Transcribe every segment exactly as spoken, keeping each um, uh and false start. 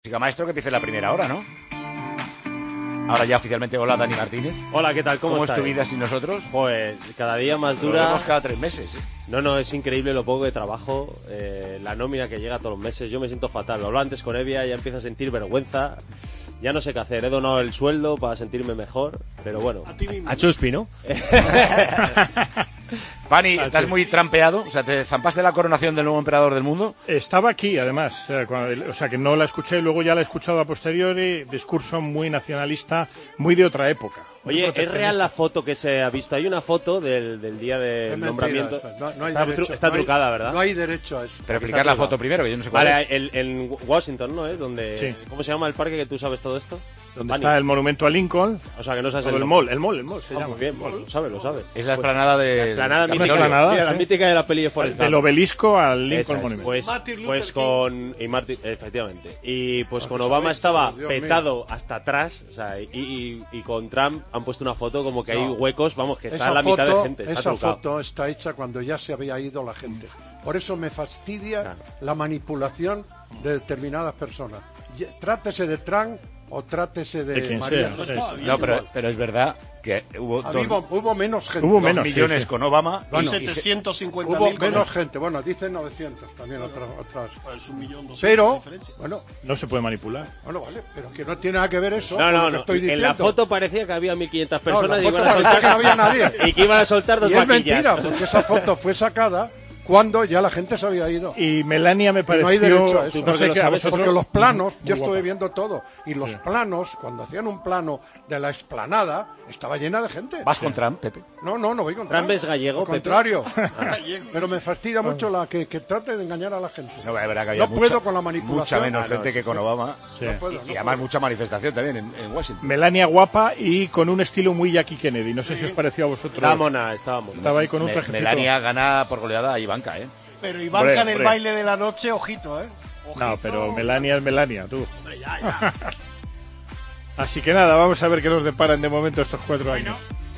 Chica maestro, que empiece la primera hora, ¿no? Ahora ya oficialmente, hola Dani Martínez. Hola, ¿qué tal? ¿Cómo, ¿Cómo estás? es tu vida sin nosotros? Pues cada día más Lo dura. vemos cada tres meses, ¿eh? No, no, es increíble lo poco que trabajo, eh, la nómina que llega todos los meses. Yo me siento fatal. Lo hablaba antes con Evia, ya empiezo a sentir vergüenza. Ya no sé qué hacer. He donado el sueldo para sentirme mejor, pero bueno. A ti mismo. A Chuspi, ¿no? Pani, estás muy trampeado. O sea, ¿te zampaste la coronación del nuevo emperador del mundo? Estaba aquí, además. O sea, cuando- o sea, que no la escuché, luego ya la he escuchado a posteriori. Discurso muy nacionalista, muy de otra época. muy Oye, ¿es proteccionista. real la foto que se ha visto? Hay una foto del, del día Es del mentira, nombramiento. eso. No, no hay está derecho, tru- está no hay- trucada, ¿verdad? No hay derecho a eso. Pero explicar la foto primero, que yo no sé cuál Vale, es. el- en Washington, ¿no es? Donde, Sí. ¿Cómo se llama el parque que tú sabes todo esto? Donde Bani. está el monumento a Lincoln. O sea, que no sabes o el nombre. mall, el mall, el mall se Ah, llama. muy bien, pues lo sabe, lo sabe. Es la explanada de... La esplanada Capitolio. mítica, esplanada, mira, la sí. mítica de la peli de Forrest Del Gump. obelisco al Esa Lincoln es. Monument. Pues, Martin Luther pues King. con y Martin, efectivamente, y pues Ah, con que Obama sabéis estaba todos, Dios mío. petado hasta atrás, o sea, y, y- y con Trump han puesto una foto como que hay No. huecos, vamos, que está Esa la mitad foto, de gente, está esa trucado. foto está hecha cuando ya se había ido la gente. Por eso me fastidia Claro. la manipulación de determinadas personas. Ye- Trátese de Trump o trátese de, De quien María. sea, Jesús. sí. No, pero, pero es verdad que hubo Ah, dos, Hubo, hubo menos gente. Hubo dos menos, sí, millones sí. con Obama. Bueno, y se- setecientos cincuenta Hubo mil menos gente. Bueno, dicen novecientos también otras. otras. Es un millón doscientos Pero, de diferencia. bueno, No se puede manipular. bueno, vale, pero que no tiene nada que ver eso No, con no, lo que no. estoy En diciendo. la foto parecía que había mil quinientas No, la personas y, foto iban a parecía soltar, que no había nadie. y que iban a soltar dos Y es vaquillas. mentira, porque esa foto fue sacada cuando ya la gente se había ido. Y Melania me Y pareció... no hay derecho a eso. no Porque sé lo qué, a sabes, vosotros- Porque los planos, Muy yo estuve guapa. viendo todo, y los planos, cuando hacían un plano de la explanada, estaba llena de gente. Vas con Trump, Pepe. No, no, no voy con Trump es gallego, Al Pepe. contrario. Pero me fastidia mucho la que, que trate de engañar a la gente. No, es verdad que había No puedo mucha- con la manipulación. Mucha menos Ah, no, gente sí. que con Obama. Sí. No puedo, Y, no y además puedo. mucha manifestación también en, en Washington. Melania guapa y con un estilo muy Jackie Kennedy. No sé si os pareció a vosotros. Estaba mona, estaba mona. Estaba ahí con un Me- trajecito. Melania gana por goleada a Ivanka, ¿eh? Pero Ivanka Hombre, en el hombre. baile de la noche, ojito, ¿eh? Ojito. No, pero Melania es Melania, tú. Hombre, ya, ya. Así que nada, vamos a ver qué nos deparan de momento estos cuatro años.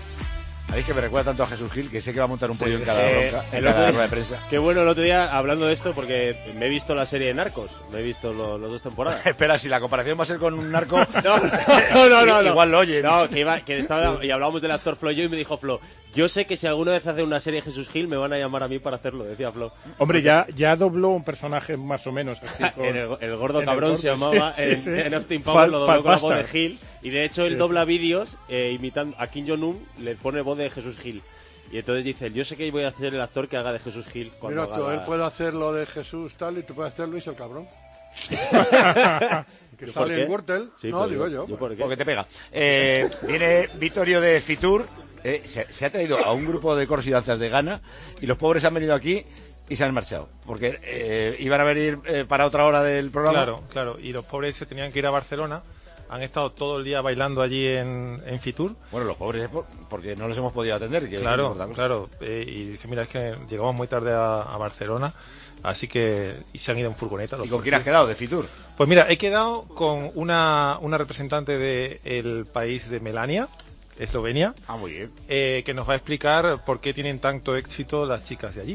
A mí es que me recuerda tanto a Jesús Gil que sé que va a montar un pollo en cada, Eh, ronca- en el cada otro día- rueda de prensa. Qué bueno el otro día hablando de esto porque me he visto la serie de Narcos, me he visto lo- las dos temporadas. Espera, si la comparación va a ser con un narco, No, no, no, no, no. igual lo oye. No, que, iba, que estaba, y hablábamos del actor Flo y yo y me dijo Flo, yo sé que si alguna vez hace una serie de Jesús Gil me van a llamar a mí para hacerlo, decía Flo. Hombre, ya, ya dobló un personaje más o menos. así con- El, el gordo en el cabrón gordo, se llamaba sí, en, sí. en Austin Fal- Powers, lo dobló con la voz de Falbastard. Gil y de hecho él Sí. dobla vídeos eh, imitando a Kim Jong-un, le pone voz de Jesús Gil. Y entonces dice, él, yo sé que voy a hacer el actor que haga de Jesús Gil cuando Mira tú, haga él la- puede hacer lo de Jesús tal y tú puedes hacer Luis el cabrón. que ¿Yo por sale qué? en Wurtel. Sí, no, pero digo yo. ¿yo por qué? Porque te pega. Eh, viene Vittorio de Fitur, eh, se, se ha traído a un grupo de coros y danzas de Ghana y los pobres han venido aquí y se han marchado. Porque eh, iban a venir eh, para otra hora del programa. Claro, claro. Y los pobres se tenían que ir a Barcelona. Han estado todo el día bailando allí en, en Fitur. Bueno, los pobres, por- porque no los hemos podido atender. Que Claro, es importante. claro. Eh, y dice, mira, es que llegamos muy tarde a, a Barcelona. Así que y se han ido en furgoneta. los ¿Y con pobres. quién has quedado de Fitur? Pues mira, he quedado con una, una representante del país de Melania, Eslovenia, Ah, muy bien. eh, que nos va a explicar por qué tienen tanto éxito las chicas de allí.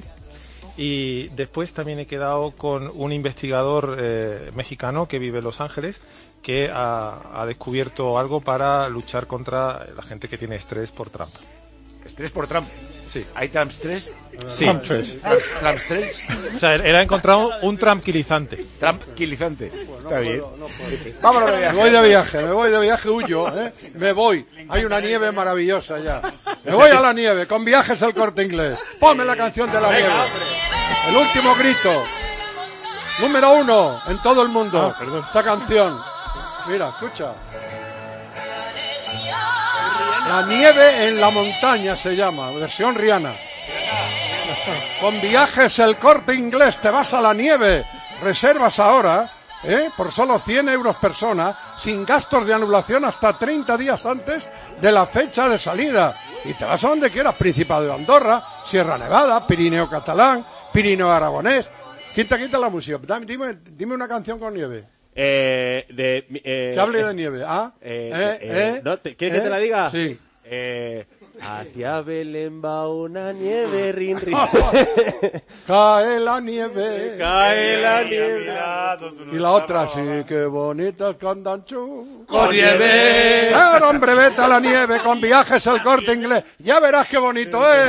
Y después también he quedado con un investigador eh, mexicano que vive en Los Ángeles, que ha, ha descubierto algo para luchar contra la gente que tiene estrés por Trump. Estrés por Trump. Sí. ¿Hay Trumps tres? Sí. Trump tres. ¿Trumps tres? O sea, él, él ha encontrado un tranquilizante. Trump quilizante. Está bien. No, no puedo. Vámonos de Me viaje. voy de viaje, me voy de viaje, huyo, ¿eh? Me voy. Hay una nieve maravillosa ya. Me voy a la nieve, con Viajes El Corte Inglés. Ponme la canción de la nieve. El último grito. Número uno en todo el mundo. Ah, perdón. Esta canción. Mira, escucha. La nieve en la montaña se llama, versión Rihanna. Con Viajes El Corte Inglés te vas a la nieve. Reservas ahora, ¿eh? Por solo cien euros persona, sin gastos de anulación hasta treinta días antes de la fecha de salida. Y te vas a donde quieras, Principado de Andorra, Sierra Nevada, Pirineo Catalán, Pirineo Aragonés. Quita, quita la música. Dame- Dime, dime una canción con nieve. Eh, de, eh, Que hable eh, de nieve. ¿Ah? eh, ¿Eh? eh, ¿Eh? ¿no? ¿Te- ¿Quieres ¿Eh? que te la diga? Sí. Eh, Hacia Belén va una nieve, rin, rin. Cae la nieve. Cae la nieve. Y la otra, sí, qué bonita el candanchú. Con nieve. Claro, hombre, vete a la nieve con Viajes El Corte Inglés. Ya verás qué bonito es.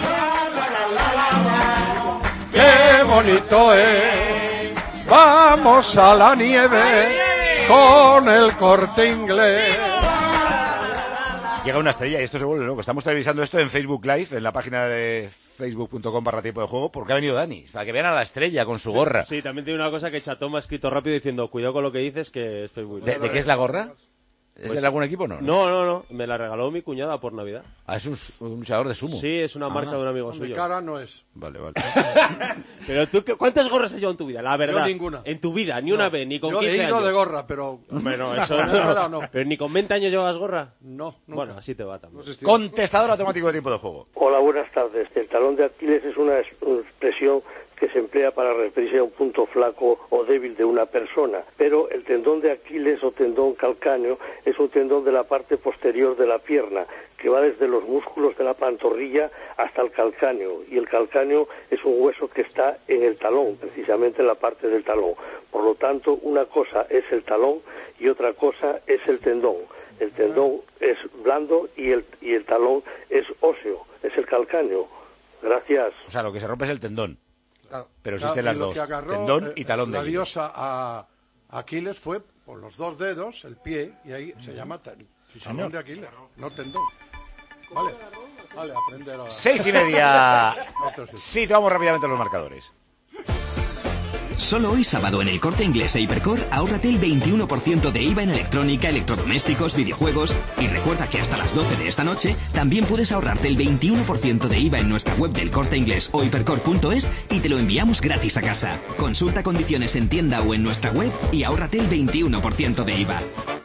Qué bonito es. Vamos a la nieve con El Corte Inglés. Llega una estrella y esto se vuelve loco. Estamos televisando esto en Facebook Live, en la página de facebook punto com barra tiempo de juego, porque ha venido Dani, para que vean a la estrella con su gorra. Sí, también tiene una cosa que Chatón me ha escrito rápido diciendo, cuidado con lo que dices, que es Facebook. ¿De, ¿De qué es la gorra? ¿Es Pues, de algún equipo o no? No, no, no. Me la regaló mi cuñada por Navidad. Ah, es un, un luchador de sumo. Sí, es una marca Ah. de un amigo Mi suyo. cara no es. Vale, vale. Pero tú, ¿qué- ¿cuántas gorras has llevado en tu vida? La verdad. Yo ninguna. En tu vida, ni una No. vez, ni con Yo quince he ido años. de gorra, pero... Bueno, eso De no. verdad, no. Pero ni con veinte años llevas gorra. No, nunca. Bueno, así te va también. No sé si- Contestador automático de tiempo de juego. Hola, buenas tardes. El talón de Aquiles es una es- una expresión que se emplea para referirse a un punto flaco o débil de una persona, pero el tendón de Aquiles o tendón calcáneo es un tendón de la parte posterior de la pierna, que va desde los músculos de la pantorrilla hasta el calcáneo, y el calcáneo es un hueso que está en el talón, precisamente en la parte del talón. Por lo tanto, una cosa es el talón y otra cosa es el tendón. El tendón es blando y el, y el talón es óseo, es el calcáneo. Gracias. O sea, lo que se rompe es el tendón. Claro, Pero existen claro, y las lo dos, que agarró, tendón y eh, talón de La Aquiles. diosa a Aquiles fue por los dos dedos, el pie, y ahí se llama ten- talón de Aquiles, no tendón. Vale, vale, aprender a... Seis y media. Entonces, Sí, te vamos rápidamente a los marcadores. Solo hoy sábado en el Corte Inglés e Hipercor, ahórrate el veintiuno por ciento de I V A en electrónica, electrodomésticos, videojuegos. Y recuerda que hasta las doce de esta noche también puedes ahorrarte el veintiuno por ciento de I V A en nuestra web del Corte Inglés o hipercor punto es y te lo enviamos gratis a casa. Consulta condiciones en tienda o en nuestra web y ahórrate el veintiuno por ciento de I V A.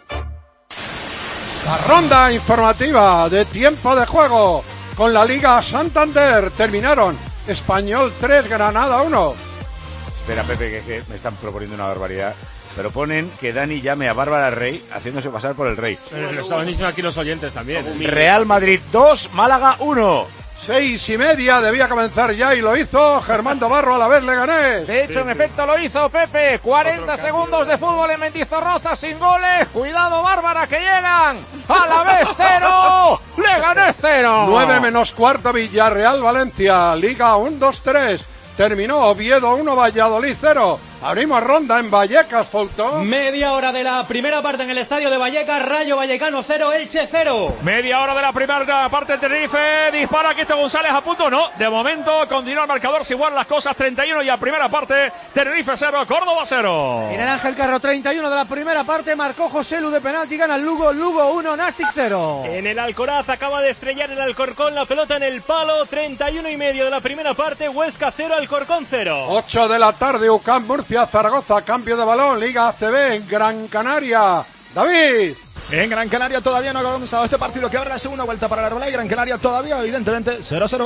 la ronda informativa de tiempo de juego con la Liga Santander. Terminaron Español tres, Granada uno. Espera, Pepe, que, que me están proponiendo una barbaridad. Pero ponen que Dani llame a Bárbara Rey haciéndose pasar por el rey. Pero lo estaban diciendo aquí los oyentes también. Real Madrid dos, Málaga uno. Seis y media, debía comenzar ya y lo hizo Germán Barro a la vez Leganés. De hecho, en efecto lo hizo Pepe. cuarenta segundos de fútbol en Mendizorroza sin goles. Cuidado, Bárbara, que llegan. A la vez cero. Leganés cero. nueve menos cuarto, Villarreal Valencia. Liga uno dos tres. Terminó Oviedo uno, Valladolid cero. Abrimos ronda en Vallecas, Foutón. Media hora de la primera parte en el estadio de Vallecas. Rayo Vallecano cero, Elche cero. Media hora de la primera parte del Tenerife. Dispara Cristo González a punto. No, de momento continúa el marcador. Si igual las cosas, treinta y uno y a primera parte. Tenerife cero, Córdoba cero. En el Ángel Carro, treinta y uno de la primera parte. Marcó José Lu de penalti. Gana el Lugo. Lugo uno, Nastic cero. En el Alcoraz acaba de estrellar el Alcorcón la pelota en el palo. treinta y uno y medio de la primera parte. Huesca cero, Alcorcón cero. ocho de la tarde, U C A M Murcia, Zaragoza, cambio de balón, Liga A C B en Gran Canaria. David. En Gran Canaria todavía no ha comenzado este partido, que abre la segunda vuelta para la Herbalife. Gran Canaria todavía, evidentemente, cero cero.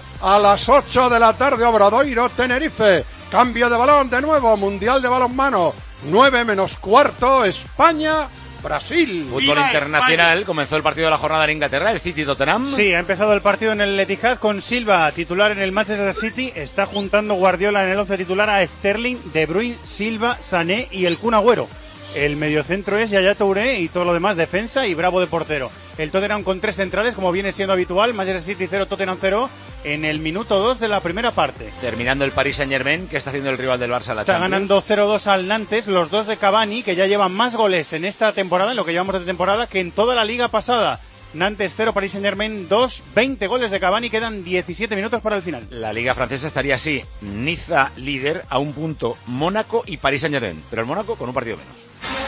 A las ocho de la tarde, Obradoiro, Tenerife. Cambio de balón de nuevo, Mundial de Balonmano. nueve menos cuarto, España, Brasil. Fútbol internacional, comenzó el partido de la jornada en Inglaterra, el City Tottenham. Sí, ha empezado el partido en el Etihad con Silva, titular en el Manchester City. Está juntando Guardiola en el once titular a Sterling, De Bruyne, Silva, Sané y el Kun Agüero. El mediocentro es Yaya Touré y todo lo demás defensa y Bravo de portero. El Tottenham con tres centrales, como viene siendo habitual. Manchester City cero, Tottenham cero en el minuto dos de la primera parte. Terminando el Paris Saint-Germain, que está haciendo el rival del Barça a la Está Champions. ganando cero dos al Nantes, los dos de Cavani, que ya llevan más goles en esta temporada, en lo que llevamos de temporada, que en toda la liga pasada. Nantes cero, Paris Saint-Germain dos, veinte goles de Cavani, quedan diecisiete minutos para el final. La liga francesa estaría así, Niza líder a un punto, Mónaco y Paris Saint-Germain, pero el Mónaco con un partido menos.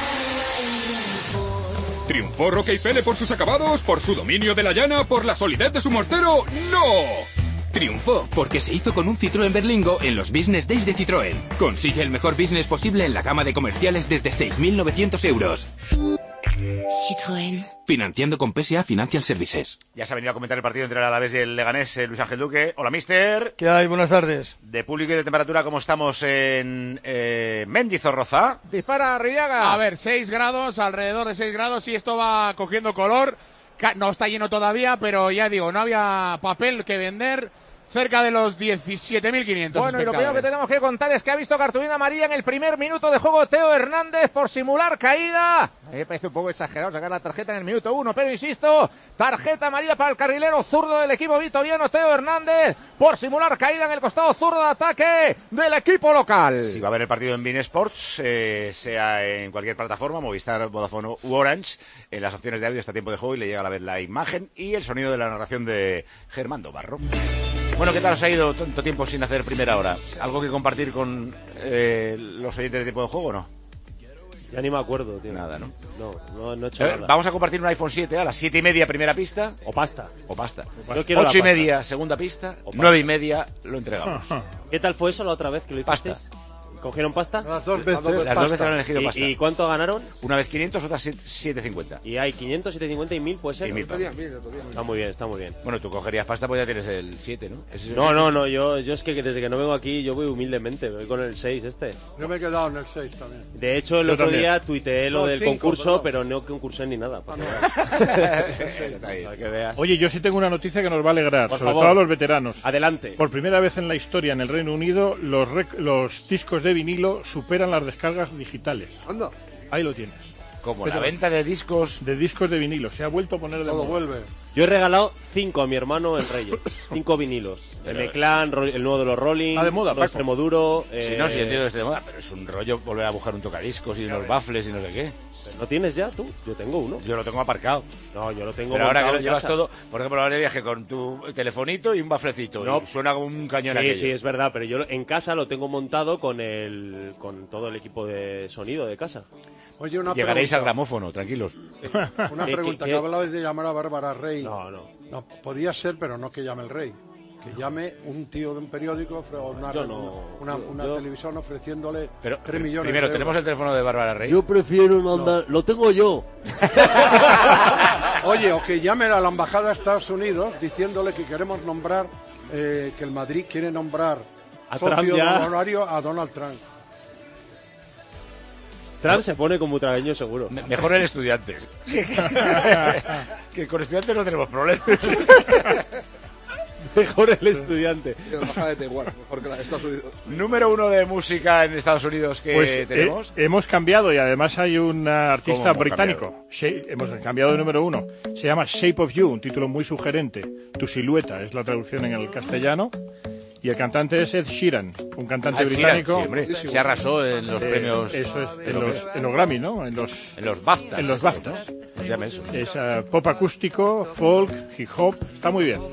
¿Triunfó Roque y Fele por sus acabados, por su dominio de la llana, por la solidez de su mortero? ¡No! Triunfó porque se hizo con un Citroën Berlingo en los Business Days de Citroën. Consigue el mejor business posible en la gama de comerciales desde seis mil novecientos euros. Citroën. Financiando con P S A Financial Services. Ya se ha venido a comentar el partido entre el Alavés y el Leganés, eh, Luis Ángel Duque. Hola, mister. ¿Qué hay? Buenas tardes. De público y de temperatura, ¿cómo estamos en eh, Mendizorroza? Dispara Arriaga. A ver, seis grados, alrededor de seis grados, y esto va cogiendo color. no está lleno todavía, pero ya digo, no había papel que vender. Cerca de los diecisiete mil quinientos. Bueno, y lo primero que tenemos que contar es que ha visto cartulina amarilla en el primer minuto de juego Teo Hernández por simular caída. A mí me parece un poco exagerado sacar la tarjeta en el minuto uno, pero insisto, tarjeta amarilla para el carrilero zurdo del equipo vitoriano Teo Hernández por simular caída en el costado zurdo de ataque del equipo local. Si va a haber el partido en Bein Sports, eh, sea en cualquier plataforma, Movistar, Vodafone u Orange, en las opciones de audio está tiempo de juego y le llega a la vez la imagen y el sonido de la narración de Germando Barro. Bueno, ¿qué tal os ha ido tanto tiempo sin hacer primera hora? ¿Algo que compartir con eh, los oyentes de tiempo de juego o no? Ya ni me acuerdo, tío. Nada, ¿no? No, no, no he hecho eh, nada. Vamos a compartir un iPhone siete a las siete y media, primera pista. O pasta. O pasta. Yo quiero Ocho y la pasta. media, segunda pista. Nueve y media, lo entregamos. ¿Qué tal fue eso la otra vez que lo hicisteis? Pasta. ¿Cogieron pasta? Las dos veces. Las dos veces han elegido ¿Y, pasta. ¿Y cuánto ganaron? Una vez quinientos, otra siete cincuenta. Y hay quinientos, setecientos cincuenta y mil, puede ser. Y mil, ¿no? Está muy bien, está muy bien. Bueno, tú cogerías pasta, pues ya tienes el siete, ¿no? Ese es el No, siete. no, no, yo, yo es que desde que no vengo aquí yo voy humildemente, voy con el seis este. Yo me he quedado en el seis también. De hecho, el Yo otro también. día tuiteé lo No, del cinco, concurso, perdón. pero no concursé ni nada. Para que, para que veas. Oye, yo sí tengo una noticia que nos va a alegrar, Por sobre favor. todo a los veteranos. Adelante. Por primera vez en la historia en el Reino Unido, los, rec- los discos de vinilo superan las descargas digitales. Anda. Ahí lo tienes. Como Pero- la venta de discos. De discos de vinilo. Se ha vuelto a poner de Todo moda. vuelve. Yo he regalado cinco a mi hermano en Reyes. Cinco vinilos. Pero- M-Clan, Ro- el nuevo de los Rolling, Está de moda, los Paco. Extremoduro. Si eh, no, si entiendo que esté de moda, pero es un rollo volver a buscar un tocadiscos y unos baffles y no sé qué. ¿No tienes ya tú? Yo tengo uno. Yo lo tengo aparcado. No, yo lo tengo Pero ahora que montado lo en llevas casa. todo, por ejemplo, ahora de viaje con tu telefonito y un baflecito. No. Y suena como un cañón Sí, aquello. sí, es verdad, pero yo en casa lo tengo montado con el con todo el equipo de sonido de casa. Oye, una Llegaréis al pregunta. gramófono, tranquilos. Una ¿Qué- pregunta, qué- que hablabais de llamar a Bárbara Rey. No, no. No, podía ser, pero no que llame el rey. Que llame un tío de un periódico ofre- o una, Yo no. una, Yo- una yo- televisión ofreciéndole Pero tres millones primero, de tenemos el euros. teléfono de Bárbara Rey. Yo prefiero mandar, lo tengo yo. Oye, o que llame a la embajada de Estados Unidos diciéndole que queremos nombrar, eh, que el Madrid quiere nombrar A socio Trump ya. honorario a Donald Trump. Trump se pone como butragueño seguro. Me- Mejor el Estudiantes. Que con Estudiantes no tenemos problemas. Mejor el estudiante. La embajada de Taiwán, mejor que la de Estados Unidos. Número uno de música en Estados Unidos que Pues eh, tenemos. hemos cambiado y además hay un uh, artista ¿Cómo hemos británico. Sha- hemos cambiado de número uno. Se llama Shape of You, un título muy sugerente. Tu silueta es la traducción en el castellano. Y el cantante es Ed Sheeran, un cantante Ah, Sheeran, británico. sí, hombre, se arrasó en los Eh, premios. Eso es, en los, en los Grammy, ¿no? En los, En los BAFTAs. en los BAFTAs. ¿Cómo se llama eso? Es uh, pop acústico, folk, hip hop. Está muy bien.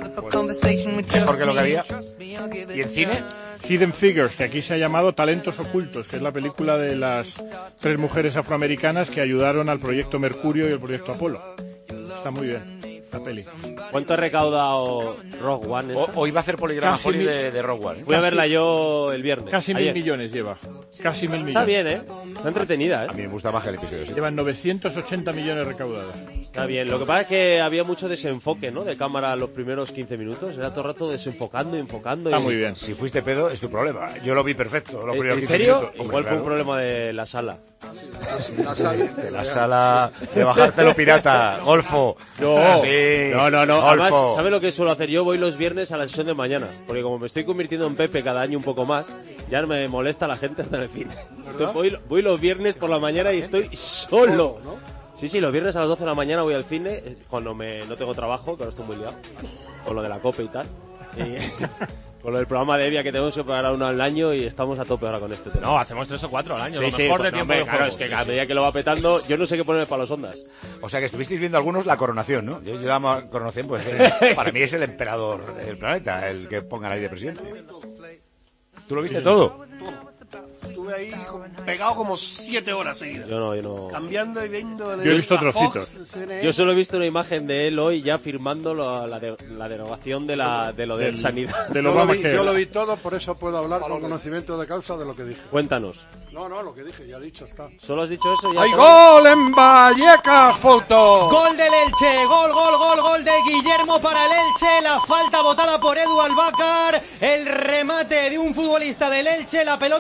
Mejor que lo que había. ¿Y en cine? Hidden Figures, que aquí se ha llamado Talentos Ocultos, que es la película de las tres mujeres afroamericanas que ayudaron al proyecto Mercurio y el proyecto Apolo. Está muy bien, la peli. ¿Cuánto ha recaudado Rogue One? O- esta? hoy va a hacer poligrama Casi Holly mil- de, de Rogue One. ¿eh? Voy a casi- verla yo el viernes. Casi mil ayer. millones lleva. Casi mil millones. Está bien, ¿eh? Está entretenida, ¿eh? A mí me gusta más que el episodio. sí. Llevan novecientos ochenta millones recaudados. Está bien. Lo que pasa es que había mucho desenfoque, ¿no? De cámara los primeros quince minutos. Era todo el rato desenfocando, enfocando. Está y- muy bien. Si fuiste pedo, es tu problema. Yo lo vi perfecto. Los ¿En primeros en quince serio? minutos. Hombre, Igual fue claro. un problema de la sala. La sala, De la sala de bajártelo pirata, Golfo. No, sí. no, no, no. Además, Golfo. ¿sabes lo que suelo hacer? Yo voy los viernes a la sesión de mañana. Porque como me estoy convirtiendo en Pepe cada año un poco más, ya no me molesta la gente hasta el fin. Entonces voy, voy los viernes por la mañana y estoy solo. Sí, sí, los viernes a las doce de la mañana voy al cine, eh, cuando me, no tengo trabajo, que ahora estoy muy liado, con lo de la COPE y tal. Y, con lo del programa de Evia que tenemos que pagar uno al año y estamos a tope ahora con este tema. No, hacemos tres o cuatro al año. Sí, lo sí, mejor pues de no, tiempo hombre, de claro, juego. es que Sí, cada sí. medida que lo va petando, yo no sé qué ponerme para los ondas. O sea que estuvisteis viendo algunos la coronación, ¿no? Yo, yo la coronación, pues eh, para mí es el emperador del planeta, el que pongan ahí de presidente. ¿Tú lo viste todo? Estuve ahí con- pegado como siete horas seguidas. Yo no, yo no. Cambiando y viendo. de Yo he visto la Fox, trocitos. C N N. Yo solo he visto una imagen de él hoy ya firmando lo- la, de- la derogación de, la, de lo de Del- sanidad. del Yo lo, vi, Obamacare. yo lo vi todo, por eso puedo hablar con conocimiento de causa de lo que dije. Cuéntanos. No, no, lo que dije, ya dicho está. ¿Solo has dicho eso? Ya ¡Hay está. gol en Vallecas, Foto! Gol del Elche, gol, gol, gol, gol de Guillermo para el Elche, la falta botada por Edu Albácar, el remate de un futbolista del Elche, la pelota rechazada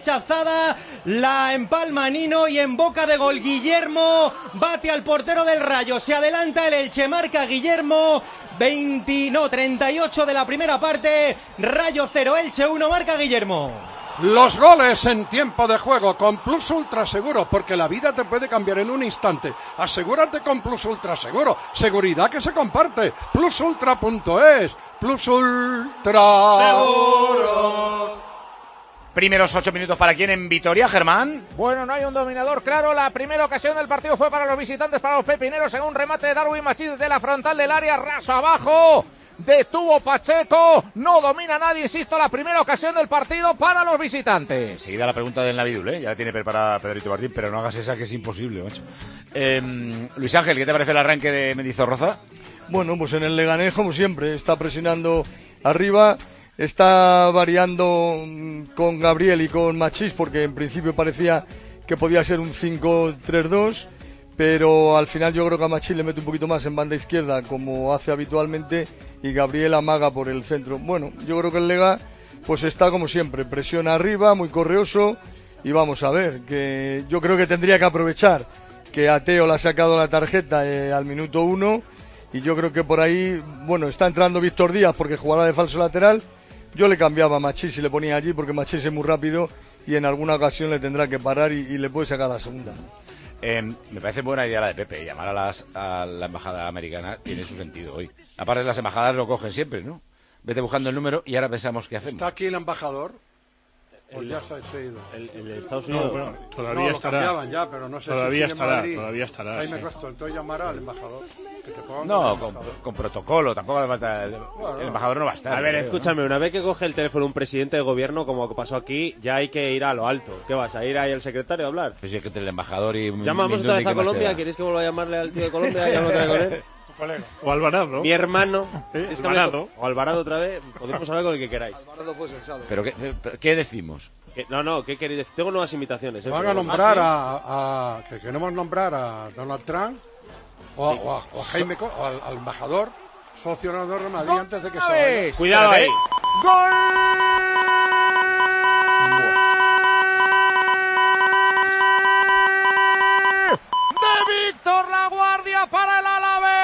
rechazada, la empalma Nino y en boca de gol Guillermo, bate al portero del Rayo, se adelanta el Elche, marca Guillermo, veinte, no, treinta y ocho de la primera parte, Rayo cero, Elche uno, marca Guillermo. Los goles en tiempo de juego con Plus Ultra Seguro, porque la vida te puede cambiar en un instante. Asegúrate con Plus Ultra Seguro. Seguridad que se comparte. plus ultra punto es. Plus Ultra Seguro. Primeros ocho minutos para quién en Vitoria, Germán. Bueno, no hay un dominador claro. La primera ocasión del partido fue para los visitantes, para los pepineros, en un remate de Darwin Machís desde la frontal del área, raso abajo. Detuvo Pacheco, no domina nadie, insisto, la primera ocasión del partido para los visitantes. Enseguida la pregunta del Navidul, ¿eh? Ya la tiene preparada Pedrito Martín, pero no hagas esa que es imposible, macho. Eh, Luis Ángel, ¿qué te parece el arranque de Mendizorroza? Bueno, pues en el Leganés, como siempre, está presionando arriba, está variando con Gabriel y con Machís, porque en principio parecía que podía ser un cinco tres dos, pero al final yo creo que a Machís le mete un poquito más en banda izquierda, como hace habitualmente, y Gabriel amaga por el centro. Bueno, yo creo que el Lega pues está como siempre, presiona arriba, muy correoso, y vamos a ver, que yo creo que tendría que aprovechar que a Teo le ha sacado la tarjeta eh, al minuto uno, y yo creo que por ahí, bueno, está entrando Víctor Díaz porque jugará de falso lateral. Yo le cambiaba a Machís y le ponía allí porque Machís es muy rápido y en alguna ocasión le tendrá que parar y, y le puede sacar la segunda. Eh, me parece buena idea la de Pepe, llamar a, las, a la embajada americana tiene su sentido hoy. Aparte las embajadas lo cogen siempre, ¿no? Vete buscando el número y ahora pensamos qué hacemos. ¿Está aquí el embajador? ¿O El, ya se ha ido? El, el Estados Unidos. No, bueno, todavía no, estará. Lo cambiaban ya, pero no sé todavía si estará, Madrid. todavía estará. Ahí me sí. costó, entonces llamar al embajador. Que te pongan No, con, con protocolo, tampoco hace falta. El, bueno, el embajador no va a estar. A ver, creo, escúchame, ¿no? una vez que coge el teléfono un presidente de gobierno, como pasó aquí, ya hay que ir a lo alto. ¿Qué vas a ir ahí al secretario a hablar? Pues sí, que entre el embajador y. Llamamos otra vez a Colombia, ¿queréis que vuelva a llamarle al tío de Colombia? Ya no trae con él. O Alvarado. Mi hermano. ¿Eh? Es que Alvarado. hablé- O Alvarado otra vez. Podemos hablar con el que queráis. Alvarado fue sensado. ¿Pero qué, qué decimos? Que- no, no, ¿qué queréis decir? Tengo nuevas invitaciones. ¿eh? Van Pero- a nombrar ¿Ah, a, a que queremos nombrar a Donald Trump o, a- o a, o a Jaime Co- o al, al embajador socio de Real Madrid antes de que se vaya. sí? Cuidado ahí. De Víctor Laguardia para el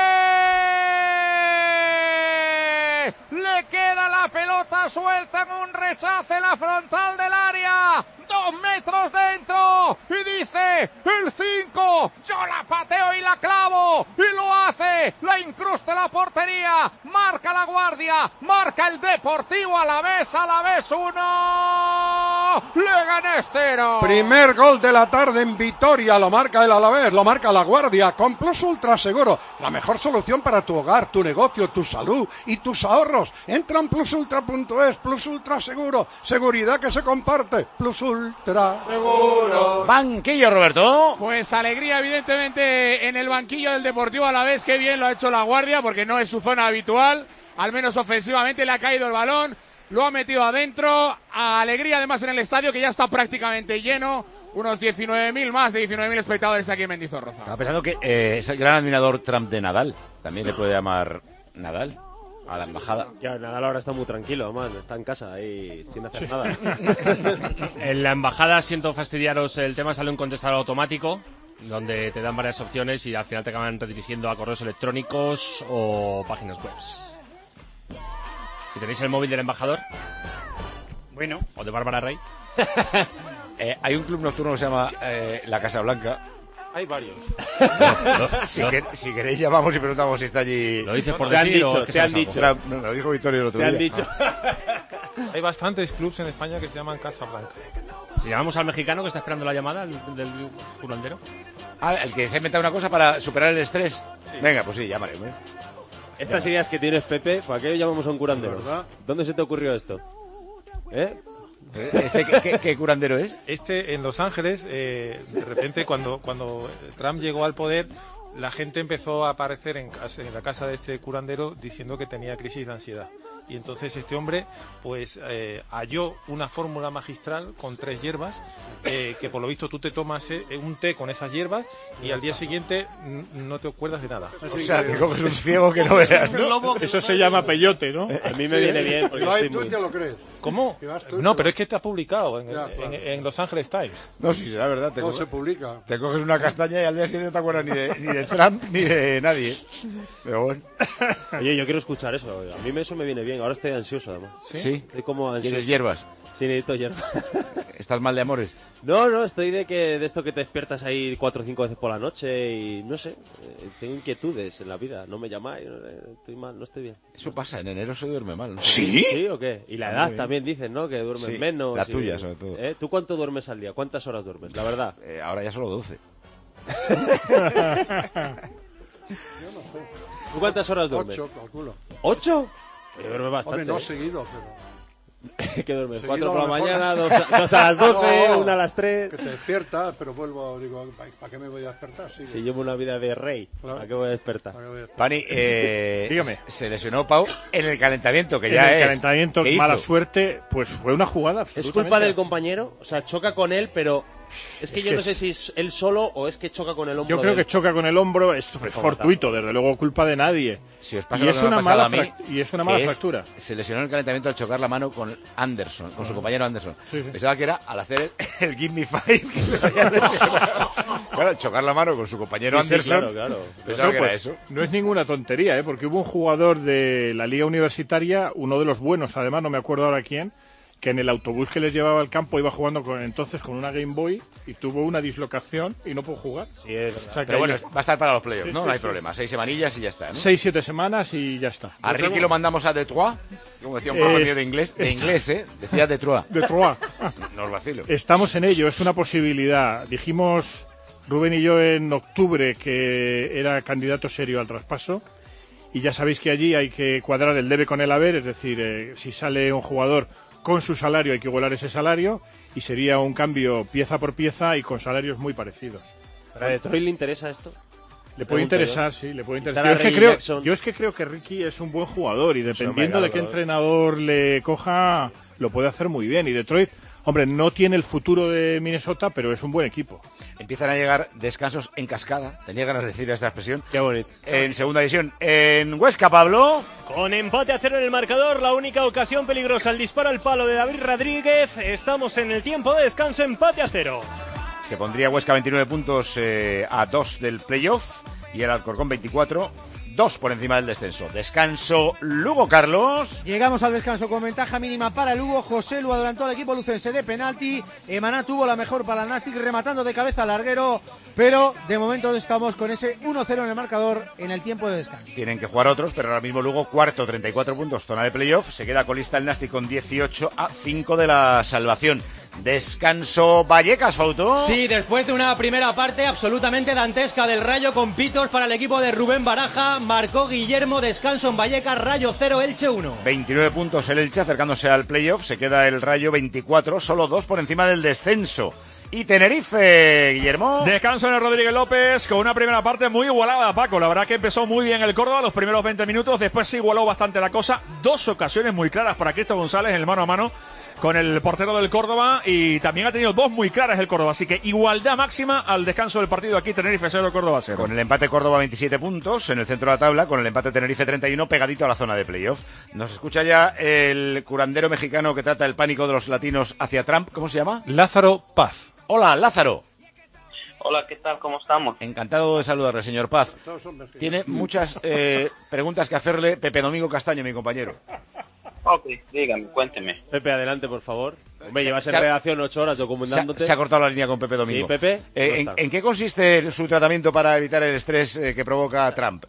Alavés. Le queda la pelota suelta en un rechace en la frontal del área. Dos metros dentro. Y dice el cinco. Yo la pateo y la clavo. Y lo hace. La incrusta en la portería. Marca la Guardia. Marca el Deportivo Alavés. Alavés uno. Leganés cero. Primer gol de la tarde en Vitoria, lo marca el Alavés, lo marca la Guardia, con Plus Ultra Seguro, la mejor solución para tu hogar, tu negocio, tu salud y tus ahorros. Entra en plus ultra punto es, Plus Ultra Seguro, seguridad que se comparte, Plus Ultra Seguro. Banquillo, Roberto. Pues alegría evidentemente en el banquillo del Deportivo Alavés, que bien lo ha hecho la Guardia porque no es su zona habitual, al menos ofensivamente le ha caído el balón. Lo ha metido adentro, alegría además en el estadio que ya está prácticamente lleno, unos diecinueve mil más de diecinueve mil espectadores aquí en Mendizorroza. Estaba pensando que eh, es el gran admirador Trump de Nadal, también le puede llamar Nadal a la embajada. Ya, Nadal ahora está muy tranquilo, man. Está en casa ahí sin hacer nada. En la embajada, siento fastidiaros, el tema sale un contestador automático donde te dan varias opciones y al final te acaban redirigiendo a correos electrónicos o páginas web. Si tenéis el móvil del embajador, bueno, o de Bárbara Rey. eh, hay un club nocturno que se llama eh, La Casa Blanca. Hay varios. si, que, si queréis llamamos y preguntamos si está allí. ¿Lo dices por Te han decir dicho, o es que te han sabes dicho. algo? No, me lo dijo Vittorio el otro Te han día. dicho. Hay bastantes clubs en España que se llaman Casa Blanca. Si llamamos al mexicano que está esperando la llamada del, del curandero. Ah, el que se ha inventado una cosa para superar el estrés. Sí. Venga, pues sí, llámale. ¿eh? Estas ideas que tienes, Pepe, ¿para qué llamamos a un curandero? ¿Verdad? ¿Dónde se te ocurrió esto? ¿Eh? ¿Este qué, qué, qué curandero es? Este en Los Ángeles, eh, de repente cuando, cuando Trump llegó al poder, la gente empezó a aparecer en, casa, en la casa de este curandero diciendo que tenía crisis de ansiedad. Y entonces este hombre pues eh, halló una fórmula magistral con tres hierbas eh, que por lo visto tú te tomas eh, un té con esas hierbas y al día siguiente n- no te acuerdas de nada. O sea, te coges un ciego que no veas, ¿no? Eso se llama peyote, ¿no? A mí me viene bien porque Lo hay, estoy tú muy... te lo crees. ¿Cómo? Tú, no, pero es que está publicado en, ya, en, claro. en, en Los Angeles Times. No, sí, será verdad. Te no coges, se publica. Te coges una castaña y al día siguiente no te acuerdas ni de, ni de Trump ni de nadie. Pero bueno. Oye, yo quiero escuchar eso. A mí eso me viene bien. Ahora estoy ansioso, además. ¿Sí? Sí. Estoy como ansioso. ¿Tienes hierbas? Sí, necesito hierbas. ¿Estás mal de amores? No, no, estoy de que de esto que te despiertas ahí cuatro o cinco veces por la noche y no sé, eh, tengo inquietudes en la vida, no me llamáis, no, estoy mal, no estoy bien. Eso pasa, en enero se duerme mal, ¿no? ¿Sí? ¿Sí o qué? Y la edad también dicen, ¿no? Que duermes Sí, menos. la y- tuya, sobre todo. ¿Eh? ¿Tú cuánto duermes al día? ¿Cuántas horas duermes? La verdad. Eh, ahora ya solo doce. ¿Tú cuántas horas duermes? Ocho, calculo. ¿Ocho? Yo duermo bastante. Hombre, no ¿eh? seguido, pero... ¿Qué duermes? seguido ¿Cuatro a por la lo mejor. mañana, dos, dos a las doce, No, una a las tres? Que te despiertas, pero vuelvo, digo, ¿para qué me voy a despertar? Sigue. Si llevo una vida de rey, Claro. ¿a qué voy a despertar? ¿Para qué voy a despertar? Pani, eh, Dígame. se lesionó Pau en el calentamiento, que En ya el es. calentamiento, ¿Qué mala hizo? suerte, pues fue una jugada ¿Es absolutamente... culpa del compañero? O sea, choca con él, pero es que Es yo que no sé es- si es él solo o es que choca con el hombro. Yo creo del- que choca con el hombro, es, es fortuito, desde luego culpa de nadie. Si os pasa y, lo es que me ha una pasado mala a mí, frac- y es una que mala es- fractura. Se lesionó en el calentamiento al chocar la mano con Anderson, con su Ah. compañero Anderson. Sí, sí. Pensaba que era al hacer el, el Give Me Five. Que se había lesionado. Claro, al chocar la mano con su compañero Sí, sí, Anderson. claro, claro. Pensaba No, que pues, era eso. no es ninguna tontería, ¿eh? Porque hubo un jugador de la liga universitaria, uno de los buenos, además, no me acuerdo ahora quién, que en el autobús que les llevaba al campo iba jugando con entonces con una Game Boy y tuvo una dislocación y no pudo jugar. Sí, es verdad. O sea, que Pero bueno, ellos- va a estar para los playoffs, Sí, ¿no? sí, no hay sí. problema. Seis semanillas y ya está, ¿no? seis, siete semanas y ya está. A Ricky lo mandamos a Detroit, como decía un profe Es- mío de inglés, de es- inglés, ¿eh? Decía Detroit. Detroit. No os vacilo. Estamos en ello, es una posibilidad. Dijimos Rubén y yo en octubre que era candidato serio al traspaso y ya sabéis que allí hay que cuadrar el debe con el haber, es decir, eh, si sale un jugador con su salario hay que igualar ese salario y sería un cambio pieza por pieza y con salarios muy parecidos. ¿Pero a Detroit le interesa esto? Le puede Pregunto interesar, yo. sí, le puede Quitar interesar. Yo a es, que Reggie creo, Jackson. yo es que creo que Ricky es un buen jugador y dependiendo claro, de qué claro. entrenador le coja, lo puede hacer muy bien. Y Detroit, hombre, no tiene el futuro de Minnesota, pero es un buen equipo. Empiezan a llegar descansos en cascada. Tenía ganas de decir esta expresión. Qué bonito. En segunda división. En Huesca, Pablo. Con empate a cero en el marcador, la única ocasión peligrosa, el disparo al palo de David Rodríguez. Estamos en el tiempo de descanso, empate a cero. Se pondría Huesca veintinueve puntos eh, a dos del playoff. Y el Alcorcón veinticuatro. Dos por encima del descenso. Descanso Lugo, Carlos. Llegamos al descanso con ventaja mínima para Lugo. José Lu adelantó al equipo lucense de penalti. Emaná tuvo la mejor para el Nastic rematando de cabeza al larguero. Pero de momento estamos con ese uno cero en el marcador en el tiempo de descanso. Tienen que jugar otros, pero ahora mismo Lugo cuarto, treinta y cuatro puntos, zona de playoff. Se queda colista el Nastic con dieciocho a cinco de la salvación. Descanso Vallecas, Fauto. Sí, después de una primera parte absolutamente dantesca del Rayo con pitos para el equipo de Rubén Baraja, marcó Guillermo, descanso en Vallecas, Rayo cero, Elche uno. veintinueve puntos el Elche acercándose al playoff. Se queda el Rayo veinticuatro, solo dos por encima del descenso. Y Tenerife, Guillermo. Descanso en el Rodríguez López con una primera parte muy igualada, Paco. La verdad que empezó muy bien el Córdoba los primeros veinte minutos. Después se igualó bastante la cosa. Dos ocasiones muy claras para Cristo González en el mano a mano con el portero del Córdoba. Y también ha tenido dos muy claras el Córdoba. Así que igualdad máxima al descanso del partido aquí. Tenerife cero, Córdoba cero. Con el empate Córdoba veintisiete puntos en el centro de la tabla, con el empate Tenerife treinta y uno pegadito a la zona de playoff. Nos escucha ya el curandero mexicano que trata el pánico de los latinos hacia Trump. ¿Cómo se llama? Lázaro Paz. Hola, Lázaro. Hola, ¿qué tal? ¿Cómo estamos? Encantado de saludarle, señor Paz. Tiene muchas eh, preguntas que hacerle Pepe Domingo Castaño, mi compañero. Ok, dígame, cuénteme. Pepe, adelante, por favor. Hombre, Se- llevas en se ha- redacción ocho horas Se ha, documentándote. se ha cortado la línea con Pepe Domingo. Sí, Pepe. Eh, ¿Cómo en, está? en qué consiste su tratamiento para evitar el estrés eh, que provoca Trump?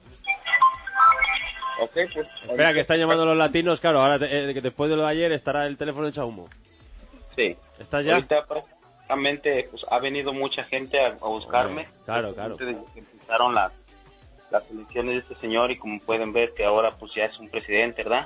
Ok, pues... Espera, que están llamando los latinos. Claro, ahora te- eh, que después de lo de ayer estará el teléfono echado humo. Sí. ¿Estás ya? Ahorita prácticamente pues, ha venido mucha gente a, a buscarme. Claro, claro. Desde que empezaron las, las elecciones de este señor y como pueden ver que ahora pues ya es un presidente, ¿verdad?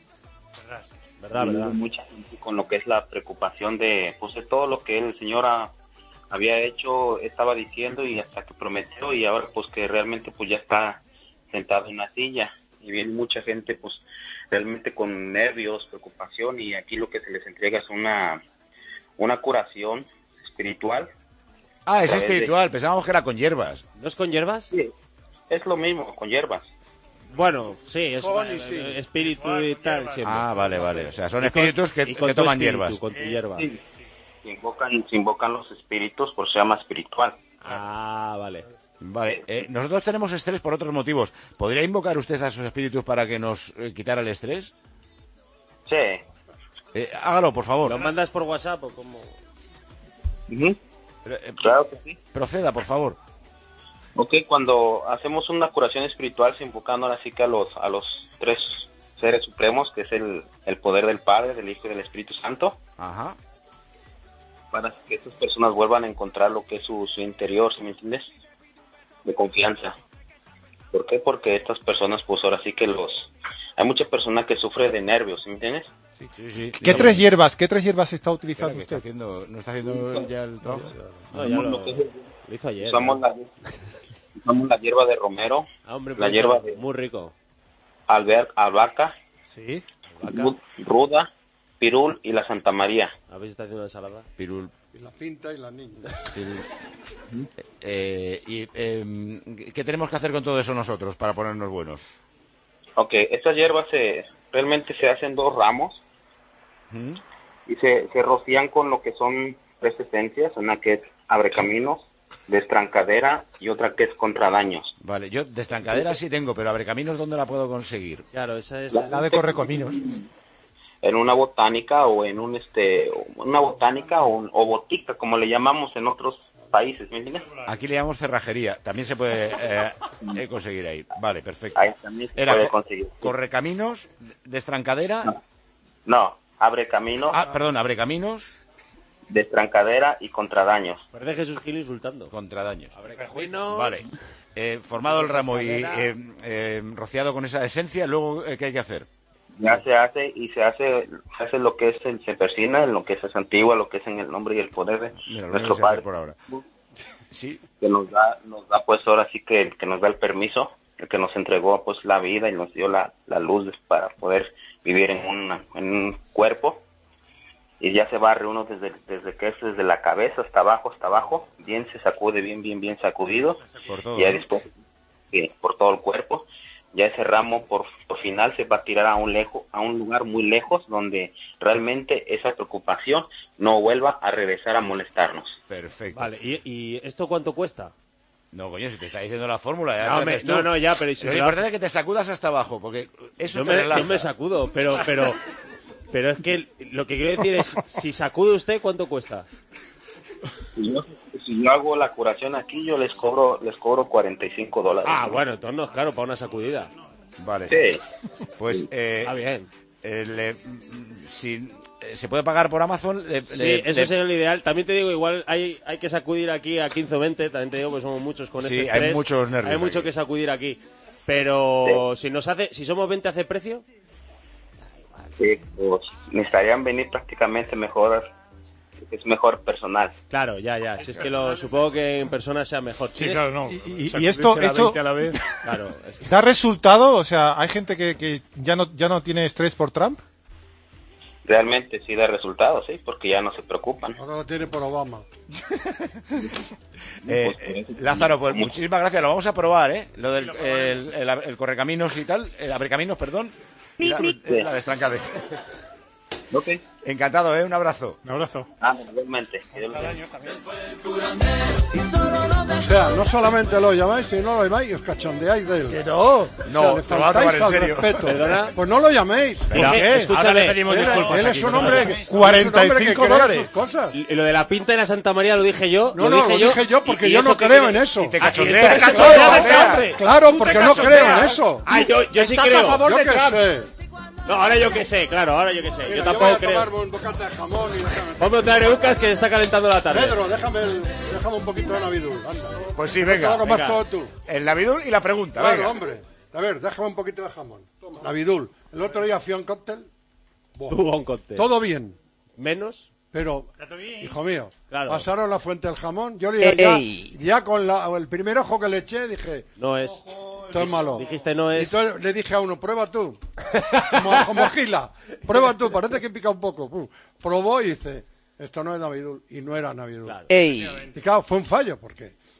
Verdad, Y verdad. mucha gente con lo que es la preocupación de pues de todo lo que el señor ha- había hecho, estaba diciendo y hasta que prometió y ahora pues que realmente pues ya está sentado en una silla y viene mucha gente pues realmente con nervios, preocupación y aquí lo que se les entrega es una una curación espiritual. Ah, es A través de- espiritual. Pensábamos que era con hierbas. ¿No es con hierbas? Sí, es lo mismo, con hierbas. Bueno, sí, es Con y eh, sin. espíritu y tal siempre. Ah, vale, vale. O sea, son Y con- espíritus que, y con que tu toman espíritu, hierbas. con tu hierba. Sí. Se invocan, se invocan los espíritus, por eso se llama espiritual. Ah, vale. Vale, eh, nosotros tenemos estrés por otros motivos. ¿Podría invocar usted a esos espíritus para que nos eh, quitara el estrés? Sí. Eh, hágalo, por favor. ¿Lo mandas por WhatsApp o cómo? Ujú. Pero, eh, Claro que sí. Proceda, por favor. Ok, cuando hacemos una curación espiritual, se invocando ahora sí que a los, a los tres seres supremos, que es el, el poder del Padre, del Hijo y del Espíritu Santo, Ajá. para que estas personas vuelvan a encontrar lo que es su, su interior, ¿sí me entiendes? De confianza. ¿Por qué? Porque estas personas, pues ahora sí que los... Hay mucha persona que sufre de nervios, ¿sí me entiendes? Sí, sí, sí. ¿Qué tres hierbas, qué tres hierbas está utilizando Espera, que está usted? haciendo, no está haciendo ya el trabajo. No, ya lo, Lo que es el- lo hizo ayer. Usamos ¿no? la, usamos la hierba de romero, Ah, hombre, la muy hierba rico, de muy rico. alber, albahaca, Sí. ru- ruda, pirul y la Santa María. A ver si está haciendo una ensalada. Pirul. Y la pinta y la niña. pirul. Eh, y, eh, ¿qué tenemos que hacer con todo eso nosotros para ponernos buenos? Ok, estas hierbas se, realmente se hacen dos ramos ¿Mm? y se, se rocían con lo que son tres esencias, una que es abrecaminos, destrancadera y otra que es contradaños. Vale, yo destrancadera sí tengo, pero abrecaminos, ¿dónde la puedo conseguir? Claro, esa es... La de correcaminos. En una botánica o en un este una botánica o, un- o botica, como le llamamos en otros países, ¿me entiendes? Aquí le llamamos cerrajería. También se puede eh, eh, conseguir ahí. Vale, perfecto. Ahí también se Era puede co- conseguir. correcaminos, destrancadera. No, abrecaminos, Ah, perdón, abrecaminos, destrancadera y contradaños. Parece Jesús Gil insultando. contradaños. Abrecaminos. Vale. Eh, formado el ramo y eh, eh, rociado con esa esencia, luego, eh, ¿qué hay que hacer? Ya se hace y se hace, se hace lo que es el se persina, en lo que es esa antigua, lo que es en el nombre y el poder de Mira, lo nuestro único que sé Padre, hacer por ahora. Sí, que nos da, nos da pues ahora sí que, que nos da el permiso, el que nos entregó pues la vida y nos dio la, la luz para poder vivir en, una, en un cuerpo, y ya se barre uno desde, desde que es desde la cabeza hasta abajo, hasta abajo, bien se sacude, bien, bien, bien sacudido, por todo. y ya ¿no? después sí, por todo el cuerpo. Ya ese ramo por, por final se va a tirar a un lejos, a un lugar muy lejos donde realmente esa preocupación no vuelva a regresar a molestarnos. Perfecto. Vale, ¿y, y esto cuánto cuesta? No, coño, si te está diciendo la fórmula, ya No, te me- haces tú. no, no, ya, pero... si Lo se la- importante es que te sacudas hasta abajo, porque eso yo, te me, relaja. yo me sacudo, pero, pero, pero es que lo que quiero decir es, si sacude usted, ¿cuánto cuesta? Si yo, si yo hago la curación aquí, yo les cobro les cobro cuarenta y cinco dólares. Ah, bueno, entonces no es caro para una sacudida. Vale. Sí. Pues, eh, Ah, bien. eh, le- mm, si eh, se puede pagar por Amazon, le- Sí, le- eso le- sería lo ideal. También te digo, igual hay, hay que sacudir aquí a quince o veinte. También te digo, pues somos muchos con Sí, este hay estrés. muchos nervios Hay mucho aquí. que sacudir aquí. Pero si nos hace, si somos veinte, ¿hace precio? Sí, pues necesitarían venir prácticamente mejor, es mejor personal. Claro, ya, ya. Si es que lo supongo que en persona sea mejor. Sí, ¿Tienes- claro, no. y- Y, y- y esto, esto a la vez. Claro, es que- ¿da resultado? O sea, ¿hay gente que, que ya no ya no tiene estrés por Trump? Realmente sí da resultados, sí, porque ya no se preocupan. Ahora lo tiene por Obama. Eh, eh, Lázaro, pues muchísimas gracias. Lo vamos a probar, ¿eh? Lo del el, el, el correcaminos y tal, el abrecaminos, perdón. Y la, eh, la destrancade. Ok. Encantado, ¿eh? Un abrazo. Un abrazo. Ah, igualmente. O sea, no solamente lo llamáis, sino lo llamáis y os cachondeáis de él. Que no. No, le te lo va a tomar faltáis en al serio. respeto. ¿Perdona? Pues no lo llaméis. ¿Por Mira, qué? escúchame. Ahora le pedimos él, disculpas él aquí, es un no hombre pasa que, nada. cuarenta y cinco cuarenta y cinco dólares. dólares. Sus cosas. Y lo de la pinta de la Santa María lo dije yo. No, lo no, dije lo yo, dije yo porque y- y yo eso no que creo quiere- en eso. Y te Ah, y cachondeas. tú te cachondeas de este Claro, hombre. claro, Tú porque te no creo cachondeas. en eso. Ah, yo, yo sí Estás creo. a favor Yo de qué Trump. sé. No, ahora yo qué sé, claro, ahora yo qué sé. Mira, yo voy tampoco a creo. tomarme un bocata de jamón y déjame. Vamos a traer Eucas que está calentando la tarde. Pedro, déjame, el- déjame un poquito de Navidul, anda. Pues sí, venga. Todo más venga. todo tú. El Navidul y la pregunta, Claro, venga. hombre. A ver, déjame un poquito de jamón. Navidul. El otro día fui a un cóctel. Buah. Tuvo un cóctel. Todo bien. Menos. Pero, hijo mío, Claro. pasaron la fuente del jamón. Yo le ya, Ey. ya con la, el primer ojo que le eché dije, No es. esto es malo. Dijiste no Y es. entonces le dije a uno, prueba tú. Como, como Gila. Prueba tú, parece que pica un poco. Pum. Probó y dice, esto no es Navidul. Y no era Navidul. Claro. Y claro, fue un fallo, porque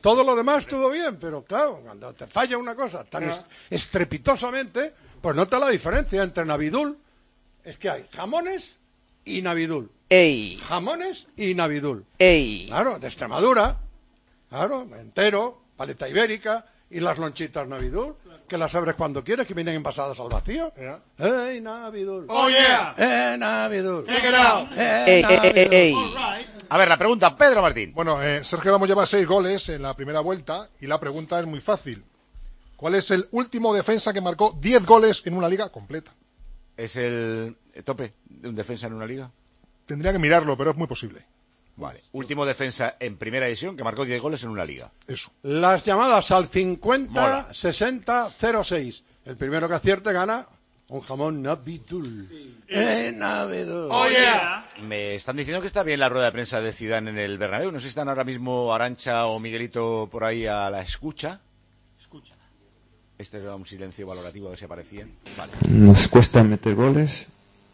Todo lo demás estuvo bien, pero claro, cuando te falla una cosa tan est- estrepitosamente, pues nota la diferencia entre Navidul. Es que hay jamones y Navidul. Ey. Jamones y Navidul. Ey. Claro, de Extremadura. Claro, entero, paleta ibérica y las lonchitas Navidul, que las abres cuando quieres, que vienen envasadas al vacío. Yeah. ¡Ey, Navidul! Oh, yeah. ¡Eh, Navidul! Check it out. ¡Eh, Ey, ey, Navidul! ey, ey. A ver, la pregunta, Pedro Martín. Bueno, eh, Sergio Ramos lleva seis goles en la primera vuelta y la pregunta es muy fácil. ¿Cuál es el último defensa que marcó diez goles en una liga completa? ¿Es el tope de un defensa en una liga? Tendría que mirarlo, pero es muy posible. Vale. Último defensa en primera división que marcó diez goles en una liga. Eso. Las llamadas al cincuenta Mola. sesenta cero seis. El primero que acierte gana un jamón Navidul. ¡Eh, Navidul! Oh, yeah. Me están diciendo que está bien la rueda de prensa de Zidane en el Bernabéu. No sé si están ahora mismo Arantxa o Miguelito por ahí a la escucha. Escucha. Este era un silencio valorativo a ver si aparecían. Vale. Nos cuesta meter goles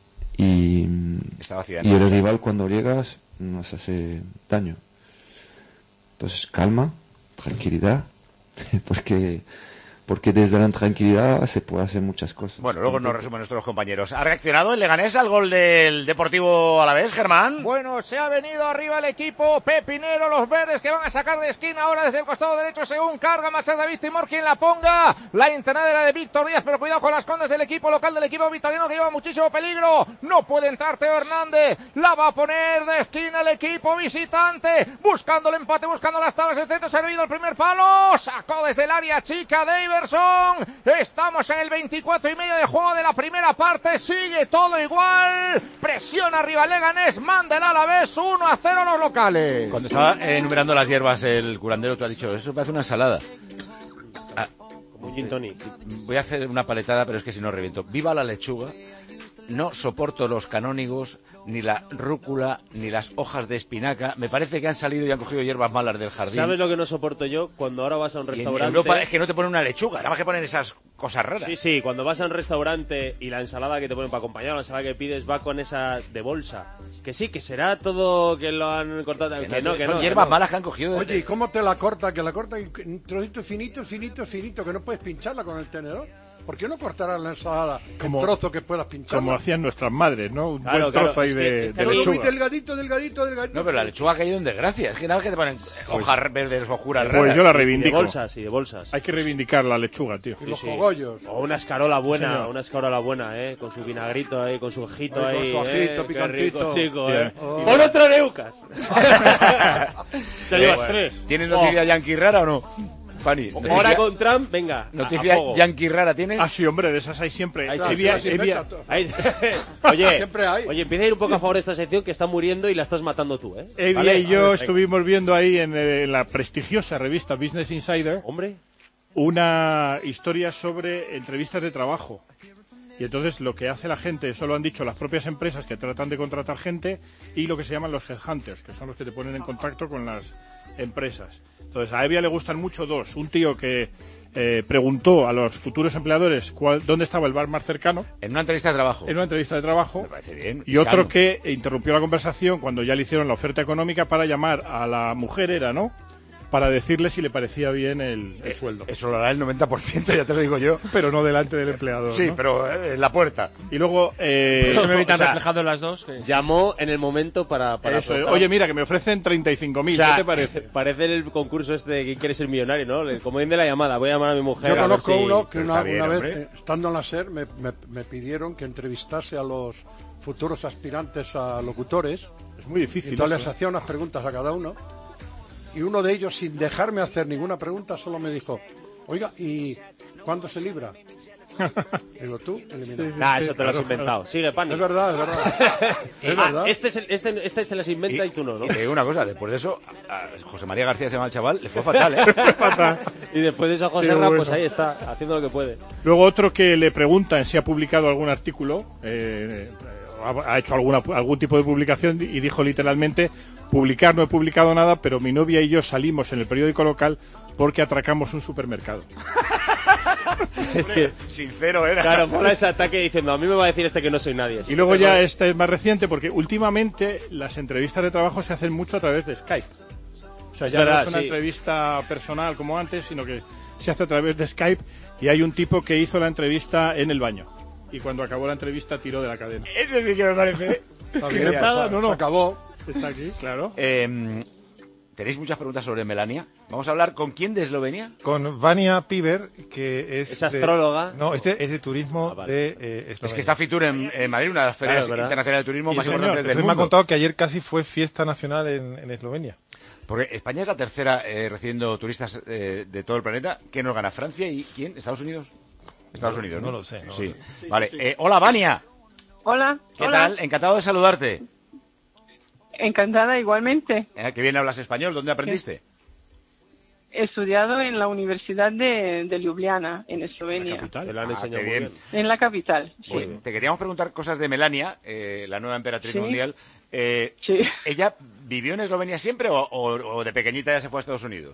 y, Estaba Zidane. y el rival cuando llegas nos hace daño. Entonces calma, tranquilidad, porque porque desde la tranquilidad se puede hacer muchas cosas. Bueno, luego nos resumen nuestros compañeros. ¿Ha reaccionado el Leganés al gol del Deportivo Alavés, Germán? Bueno, se ha venido arriba el equipo pepinero, los verdes que van a sacar de esquina ahora desde el costado derecho según carga, más a David Timor quien la ponga. La internada era de Víctor Díaz, pero cuidado con las condes del equipo local del equipo victoriano que lleva muchísimo peligro. No puede entrar Teo Hernández, la va a poner de esquina el equipo visitante, buscando el empate, buscando las tablas del centro, servido el primer palo, sacó desde el área chica Daverson. Estamos en el veinticuatro y medio de juego de la primera parte, sigue todo igual, presiona arriba Leganés, manda el Alavés, uno a cero los locales. Cuando estaba enumerando las hierbas el curandero, tú has dicho, eso parece una ensalada. Ah, Como un gin tonic. voy a hacer una paletada, pero es que si no reviento. Viva la lechuga. No soporto los canónigos, ni la rúcula, ni las hojas de espinaca. Me parece que han salido y han cogido hierbas malas del jardín. ¿Sabes lo que no soporto yo? Cuando ahora vas a un Y en restaurante... Europa es que no te ponen una lechuga, nada más que ponen esas cosas raras. Sí, sí, cuando vas a un restaurante y la ensalada que te ponen para acompañar, la ensalada que pides va con esa de bolsa. Que sí, que será todo que lo han cortado. Que, Que no, no, que son no. hierbas que no. malas que han cogido. de- Oye, ¿y cómo te la corta? Que la corta un trocito finito, finito, finito, que no puedes pincharla con el tenedor. ¿Por qué no cortarás la ensalada Como- en trozo que puedas pincharla? Como hacían nuestras madres, ¿no? Un Claro, buen claro, trozo ahí es que- de, es que de a mí- lechuga. Muy delgadito, delgadito, delgadito. No, pero la lechuga ha caído en desgracia. Es que nada más que te ponen hojas verdes o juras Pues raras. yo la Y de reivindico. bolsas, y de bolsas. Hay que reivindicar la lechuga, tío. Y los Sí, sí. cogollos. O una escarola buena, Señor. una escarola buena, ¿eh? Con su vinagrito ahí, con su ajito Ay, con ahí. su ajito, ¿eh? Qué picantito. rico, chico, Bien. ¿eh? Oh. ¡Pon otro Neucas! Te llevas tres. ¿Tienes noticia yankee rara o no? Fanny. Oh. Ahora con Trump, venga, a- ¿Noticia a fuego. yankee rara tienes? Ah, sí, hombre, de esas hay siempre. Ahí Hay sí, vía- sí, hay sí, vía- inventa todo. Ahí- oye, Siempre hay. oye, empieza a ir un poco a favor de esta sección que está muriendo y la estás matando tú, ¿eh? Eddie ¿Vale? y A yo ver, venga. estuvimos viendo ahí en, eh, en la prestigiosa revista Business Insider Hombre, una historia sobre entrevistas de trabajo. Y entonces lo que hace la gente, eso lo han dicho las propias empresas que tratan de contratar gente, y lo que se llaman los headhunters, que son los que te ponen en contacto con las empresas. Entonces a Evia le gustan mucho dos. Un tío que eh, preguntó a los futuros empleadores cuál, dónde estaba el bar más cercano. En una entrevista de trabajo. En una entrevista de trabajo. Me parece bien. Y otro sano. que interrumpió la conversación cuando ya le hicieron la oferta económica para llamar a la mujer, era, ¿no? Para decirle si le parecía bien el, el Eh, sueldo. Eso lo hará el noventa por ciento, ya te lo digo yo. Pero no delante del empleador. Sí, ¿no? pero eh, en la puerta. Y luego... Eh, Eso me vi tan o sea, reflejado en las dos. que- llamó en el momento para... para eso, afrontar- oye, mira, que me ofrecen treinta y cinco mil, O sea, ¿qué te parece? Parece el concurso este de quién quiere ser millonario, ¿no? El comodín de la llamada. Voy a llamar a mi mujer. Yo a ver conozco si- uno que Pero una, está bien, una vez, hombre. eh, estando en la SER, me, me- me pidieron que entrevistase a los futuros aspirantes a locutores. Es muy difícil. Entonces eso. les hacía unas preguntas a cada uno. Y uno de ellos, sin dejarme hacer ninguna pregunta, solo me dijo: oiga, ¿y cuándo se libra? Digo, tú, elimina. Ah, eso te lo has inventado. Sigue, Pani. Es verdad, es verdad. Es Ah, verdad. este, es el- este, este se las inventa y, tú no, ¿no? Y te digo una cosa, después de eso, a José María García se llama el chaval, le fue fatal, ¿eh? Y después de eso, José Qué Ra, bueno. pues ahí está, haciendo lo que puede. Luego otro que le preguntan si ha publicado algún artículo, eh, ha, ha hecho alguna, algún tipo de publicación y dijo literalmente: publicar no he publicado nada, pero mi novia y yo salimos en el periódico local porque atracamos un supermercado. Es que, Sincero era. claro, mola ese ataque diciendo, a mí me va a decir este que no soy nadie. Y luego ya este es más reciente porque últimamente las entrevistas de trabajo se hacen mucho a través de Skype. O sea, ya verdad, no es una sí. entrevista personal como antes, sino que se hace a través de Skype y hay un tipo que hizo la entrevista en el baño. Y cuando acabó la entrevista tiró de la cadena. Eso sí que me parece. Está bien, Nada, se- no, no. se acabó. Está aquí, claro. Eh, ¿Tenéis muchas preguntas sobre Melania? Vamos a hablar con quién de Eslovenia. Con Vania Piver, que es... Es de- astróloga. No, es de, es de turismo Ah, vale. de eh, Eslovenia. Es que está Fitur en, en Madrid, una de las ferias Claro, ¿verdad? internacionales de turismo Y más señor, importantes del entonces me ha mundo. contado que ayer casi fue fiesta nacional en, en Eslovenia. Porque España es la tercera eh, recibiendo turistas eh, de todo el planeta. ¿Quién nos gana? ¿Francia y quién? ¿Estados Unidos? Estados No, Unidos, ¿no? no lo sé, no sí. lo sé. Vale. Eh, hola, Vania. Hola. ¿Qué hola. tal? Encantado de saludarte. Encantada igualmente. Eh, qué bien hablas español. ¿Dónde aprendiste? He estudiado en la Universidad de, de Ljubljana, en Eslovenia. Te lo han Ah, enseñado qué muy bien. bien. En la capital. Sí. Pues, te queríamos preguntar cosas de Melania, eh, la nueva emperatriz Sí. mundial. Eh, Sí. ¿Ella vivió en Eslovenia siempre o, o- o de pequeñita ya se fue a Estados Unidos?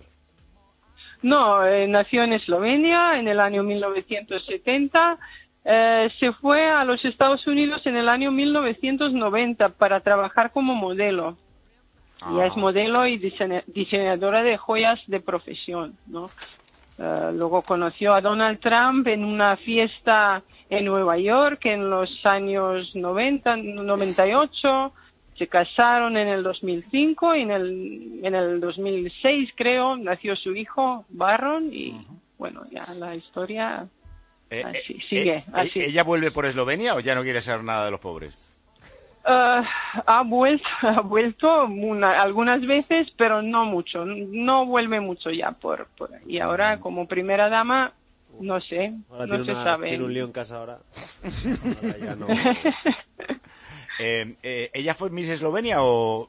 No, eh, nació en Eslovenia en el año mil novecientos setenta. Eh, se fue a los Estados Unidos en el año mil novecientos noventa para trabajar como modelo. Ella es modelo y diseña- diseñadora de joyas de profesión, ¿no? Eh, luego conoció a Donald Trump en una fiesta en Nueva York en los años noventa, noventa y ocho. Se casaron en el dos mil cinco y en el, en el dos mil seis, creo, nació su hijo, Barron, y bueno, ya la historia Eh, así, eh, sigue, eh, así. ¿Ella vuelve por Eslovenia o ya no quiere saber nada de los pobres? Ah, ha vuelto, ha vuelto una- algunas veces, pero no mucho, no vuelve mucho ya por, por y ahora como primera dama, no sé, Ahora no tiene, se una- sabe. tiene un lío en casa ahora. Ahora ya no- Eh, eh, ¿Ella fue Miss Eslovenia o...?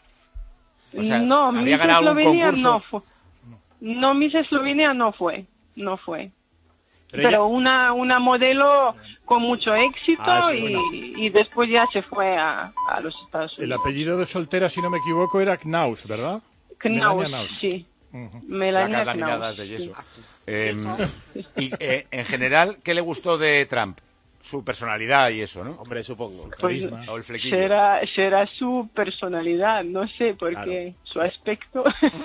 o sea, no, ¿había Miss ganado algún Eslovenia concurso? no fue. No, Miss Eslovenia no fue, no fue. Pero Pero, ella- una una modelo con mucho éxito Ah, sí, y, bueno. y después ya se fue a, a los Estados El Unidos. apellido de soltera, si no me equivoco, era Knaus, ¿verdad? Knaus, Melania Knaus. sí. Ujú. Melania Placas laminadas Knaus, de yeso. sí. Eh, y eh, en general, ¿qué le gustó de Trump? Su personalidad y eso, ¿no? Hombre, supongo. Pues, O el flequillo. será, será su personalidad, no sé, porque su aspecto...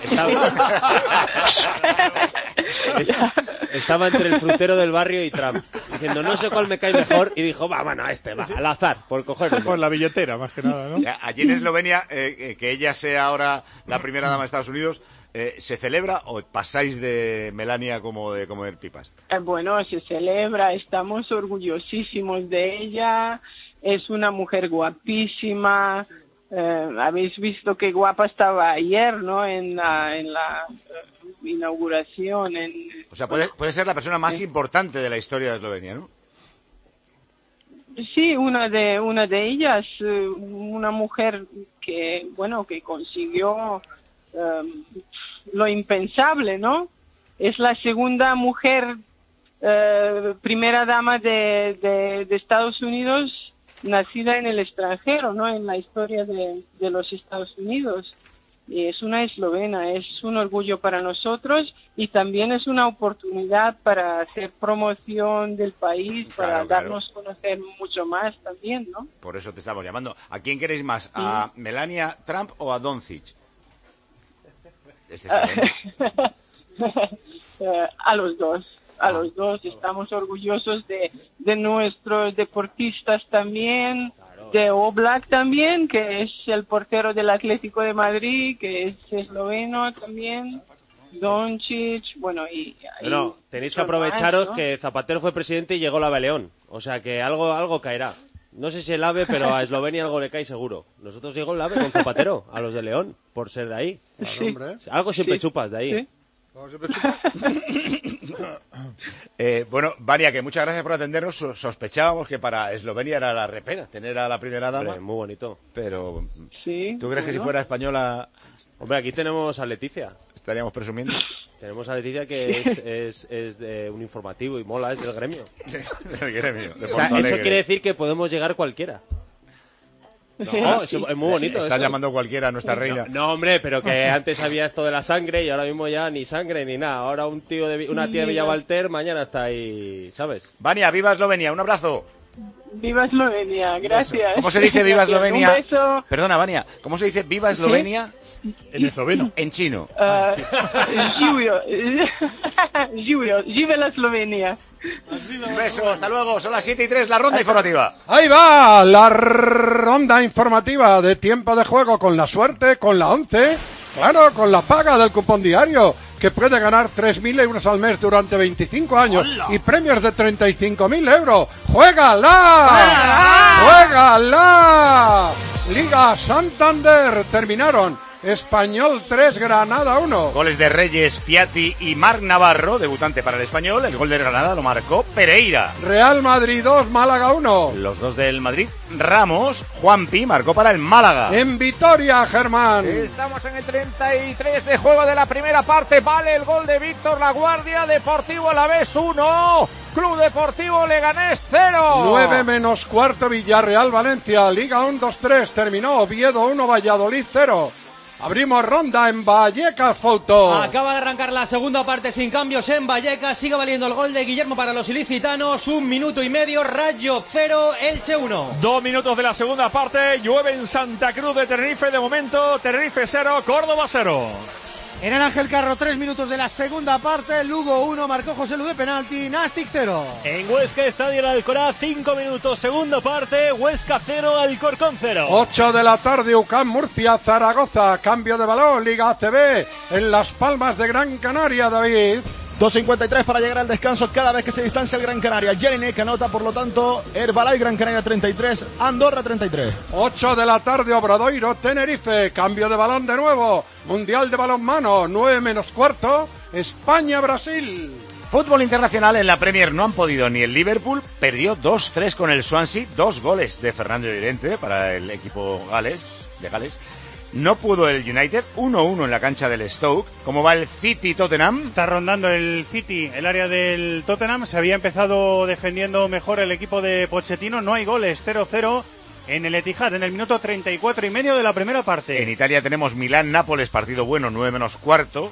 Estaba, estaba entre el frutero del barrio y Trump, diciendo no sé cuál me cae mejor, y dijo, va, bueno, este, va, al azar, por coger Por la billetera, más que nada, ¿no? Ya, allí en Eslovenia, eh, eh, que ella sea ahora la primera dama de Estados Unidos, eh, ¿se celebra o pasáis de Melania como de comer pipas? Eh, Bueno, se celebra, estamos orgullosísimos de ella, es una mujer guapísima, eh, habéis visto qué guapa estaba ayer, ¿no? En la, en la eh, inauguración. En, O sea, puede, puede ser la persona más importante de la historia de Eslovenia, ¿no? Sí, una de una de ellas, eh, una mujer que, bueno, que consiguió eh, lo impensable, ¿no? Es la segunda mujer, eh, primera dama de, de, de Estados Unidos nacida en el extranjero, ¿no? En la historia de, de los Estados Unidos. Y es una eslovena, es un orgullo para nosotros y también es una oportunidad para hacer promoción del país, para Claro, claro. darnos a conocer mucho más también, ¿no? Por eso te estamos llamando. ¿A quién queréis más? ¿A Melania Trump o a Doncic? Ese es el- Eh, a los dos, a los dos. Estamos orgullosos de, de nuestros deportistas también, de Oblak también, que es el portero del Atlético de Madrid, que es esloveno también, Doncic, bueno, y... y No, tenéis que muchos aprovecharos más, ¿no? que Zapatero fue presidente y llegó el ave León. O sea que algo, algo caerá. No sé si el ave, pero a Eslovenia algo le cae seguro. Nosotros llegó el ave con Zapatero, a los de León, por ser de ahí. Claro, hombre. Algo siempre Sí. chupas de ahí. Sí. No, siempre chupa. Eh, bueno, Vania, que muchas gracias por atendernos. So- Sospechábamos que para Eslovenia era la repera tener a la primera dama. Hombre, muy bonito. Pero, Sí, ¿tú crees que si bueno. fuera española Hombre, aquí tenemos a Leticia. estaríamos presumiendo? Tenemos a Leticia que es, es, es de un informativo y mola, es del gremio. Del gremio, de O sea, Porto eso Alegre. quiere decir que podemos llegar cualquiera. No, es, es muy bonito. Estás eso. llamando cualquiera a nuestra reina. No, no, hombre, pero que antes había esto de la sangre y ahora mismo ya ni sangre ni nada. Ahora un tío de Vi- una tía de Villavalter mañana está ahí, ¿sabes? Vania, viva Eslovenia, un abrazo. Viva Eslovenia, gracias. ¿Cómo se dice viva Eslovenia? Un beso. Perdona, Vania, ¿cómo se dice viva Eslovenia? En esloveno. En chino. Uh, Živio. Živio. Vive la Eslovenia. Un beso, hasta luego. Son las siete y tres, la ronda informativa. Ahí va la ronda informativa de tiempo de juego con la suerte, con la once, claro, con la paga del cupón diario, que puede ganar tres mil euros al mes durante veinticinco años. ¡Hola! Y premios de treinta y cinco mil euros. ¡Juégala! ¡Juégala! Liga Santander, terminaron. Español tres, Granada uno. Goles de Reyes, Piatti y Marc Navarro, debutante para el Español. El gol de Granada lo marcó Pereira. Real Madrid dos, Málaga uno. Los dos del Madrid, Ramos, Juanpi marcó para el Málaga. En Vitoria, Germán. Estamos en el treinta y tres de juego de la primera parte. Vale el gol de Víctor Laguardia. Deportivo Alavés uno. Club Deportivo Leganés cero. nueve menos cuarto, Villarreal Valencia. Liga uno dos tres. Terminó Oviedo uno, Valladolid cero. Abrimos ronda en Vallecas, Fouto. Acaba de arrancar la segunda parte sin cambios en Vallecas. Sigue valiendo el gol de Guillermo para los ilicitanos. Un minuto y medio, Rayo cero, Elche uno. Dos minutos de la segunda parte. Llueve en Santa Cruz de Tenerife. De momento, Tenerife cero, Córdoba cero. En el Ángel Carro, tres minutos de la segunda parte. Lugo uno, marcó José Lu de penalti. Nastic cero. En Huesca, Estadio El Alcoraz, cinco minutos, segunda parte. Huesca cero, Alcorcón cero. ocho de la tarde, U C A M Murcia, Zaragoza. Cambio de balón, Liga A C B. En Las Palmas de Gran Canaria, David. dos cincuenta y tres para llegar al descanso cada vez que se distancia el Gran Canaria. Jelinek anota, por lo tanto, Herbalife Gran Canaria treinta y tres, Andorra treinta y tres. ocho de la tarde, Obradoiro, Tenerife. Cambio de balón de nuevo. Mundial de balonmano, nueve menos cuarto. España-Brasil. Fútbol internacional en la Premier no han podido ni el Liverpool. Perdió dos tres con el Swansea. Dos goles de Fernando Llorente para el equipo Gales, de Gales. No pudo el United, uno uno en la cancha del Stoke. ¿Cómo va el City Tottenham? Está rondando el City, el área del Tottenham. Se había empezado defendiendo mejor el equipo de Pochettino. No hay goles, cero cero en el Etihad, en el minuto treinta y cuatro y medio de la primera parte. En Italia tenemos Milán-Nápoles, partido bueno, nueve menos cuarto.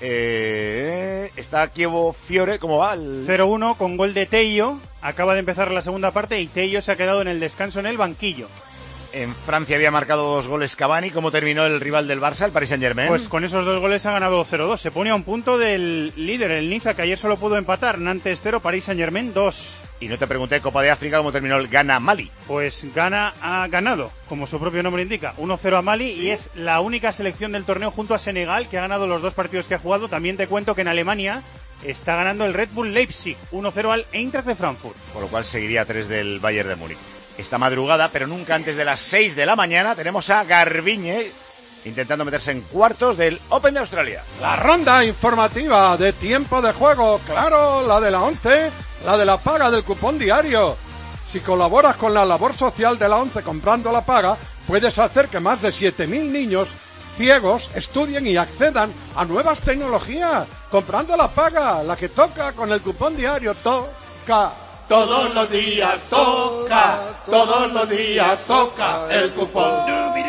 Eh, está Chievo Fiore, ¿cómo va? El... cero uno con gol de Tello. Acaba de empezar la segunda parte y Tello se ha quedado en el descanso en el banquillo. En Francia había marcado dos goles Cavani. ¿Cómo terminó el rival del Barça, el Paris Saint-Germain? Pues con esos dos goles ha ganado cero dos. Se pone a un punto del líder, el Niza, que ayer solo pudo empatar. Nantes cero, Paris Saint-Germain dos. Y no te pregunté, Copa de África, ¿cómo terminó el Ghana Mali? Pues Ghana ha ganado, como su propio nombre indica, uno cero a Mali, y es la única selección del torneo junto a Senegal que ha ganado los dos partidos que ha jugado. También te cuento que en Alemania está ganando el Red Bull Leipzig, uno cero al Eintracht de Frankfurt. Por lo cual seguiría tres del Bayern de Múnich. Esta madrugada, pero nunca antes de las seis de la mañana, tenemos a Garbiñe intentando meterse en cuartos del Open de Australia. La ronda informativa de tiempo de juego, claro, la de la once, la de la paga del cupón diario. Si colaboras con la labor social de la once comprando la paga, puedes hacer que más de siete mil niños ciegos estudien y accedan a nuevas tecnologías. Comprando la paga, la que toca con el cupón diario, toca. Todos los días toca, todos los días toca el cupón.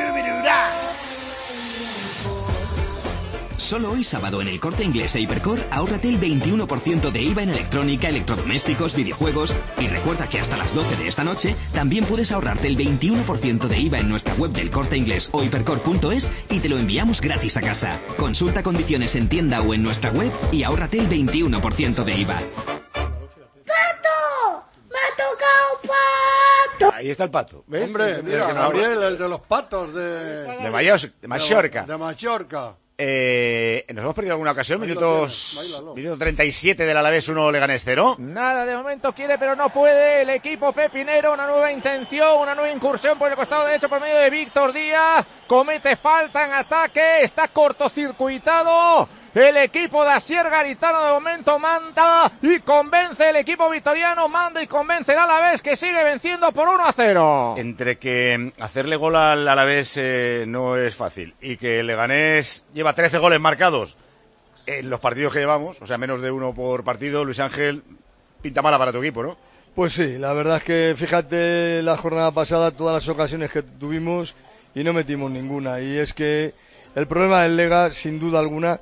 Solo hoy sábado en el Corte Inglés e Hipercor, ahórrate el veintiuno por ciento de I V A en electrónica, electrodomésticos, videojuegos. Y recuerda que hasta las doce de esta noche también puedes ahorrarte el veintiuno por ciento de I V A en nuestra web del Corte Inglés o hipercor punto es y te lo enviamos gratis a casa. Consulta condiciones en tienda o en nuestra web y ahórrate el veintiuno por ciento de I V A. ¡Pato! ¡Me ha tocado pato! Ahí está el pato, ¿ves? Hombre, mira, el Gabriel, el de los patos de... De, Mayos, de Mallorca. De, de Mallorca. Eh, ¿Nos hemos perdido alguna ocasión? Ahí Minutos... tienes, bailalo. Minuto treinta y siete del Alavés uno, Leganés cero. Nada, de momento quiere pero no puede el equipo pepinero. Una nueva intención, una nueva incursión por el costado derecho por medio de Víctor Díaz. Comete falta en ataque, está cortocircuitado. El equipo de Asier Garitano de momento manda y convence el equipo vitoriano, manda y convence el Alavés, que sigue venciendo por uno a cero. Entre que hacerle gol al Alavés eh, no es fácil y que el Leganés lleva trece goles marcados en los partidos que llevamos, o sea, menos de uno por partido, Luis Ángel, pinta mala para tu equipo, ¿no? Pues sí, la verdad es que fíjate la jornada pasada, todas las ocasiones que tuvimos y no metimos ninguna. Y es que el problema del Lega, sin duda alguna,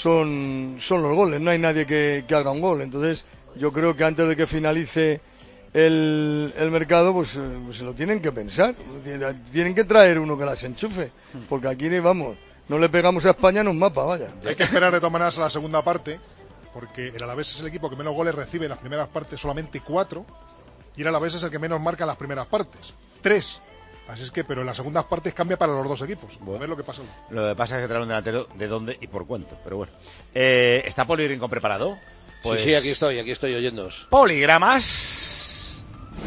son, son los goles. No hay nadie que, que haga un gol. Entonces yo creo que antes de que finalice el, el mercado, pues eh, se lo tienen que pensar. Tienen que traer uno que las enchufe, porque aquí, vamos, no le pegamos a España en un mapa, vaya. Hay que esperar de todas maneras a la segunda parte, porque el Alavés es el equipo que menos goles recibe en las primeras partes, solamente cuatro, y el Alavés es el que menos marca en las primeras partes, tres. Así es que, pero en las segundas partes cambia para los dos equipos. Bueno, a ver lo que pasa. Lo que pasa es que trae un delantero de dónde y por cuánto, pero bueno. Eh, ¿Está Poli Rincón preparado? Pues... Sí, sí, aquí estoy, aquí estoy oyéndoos. Poligramas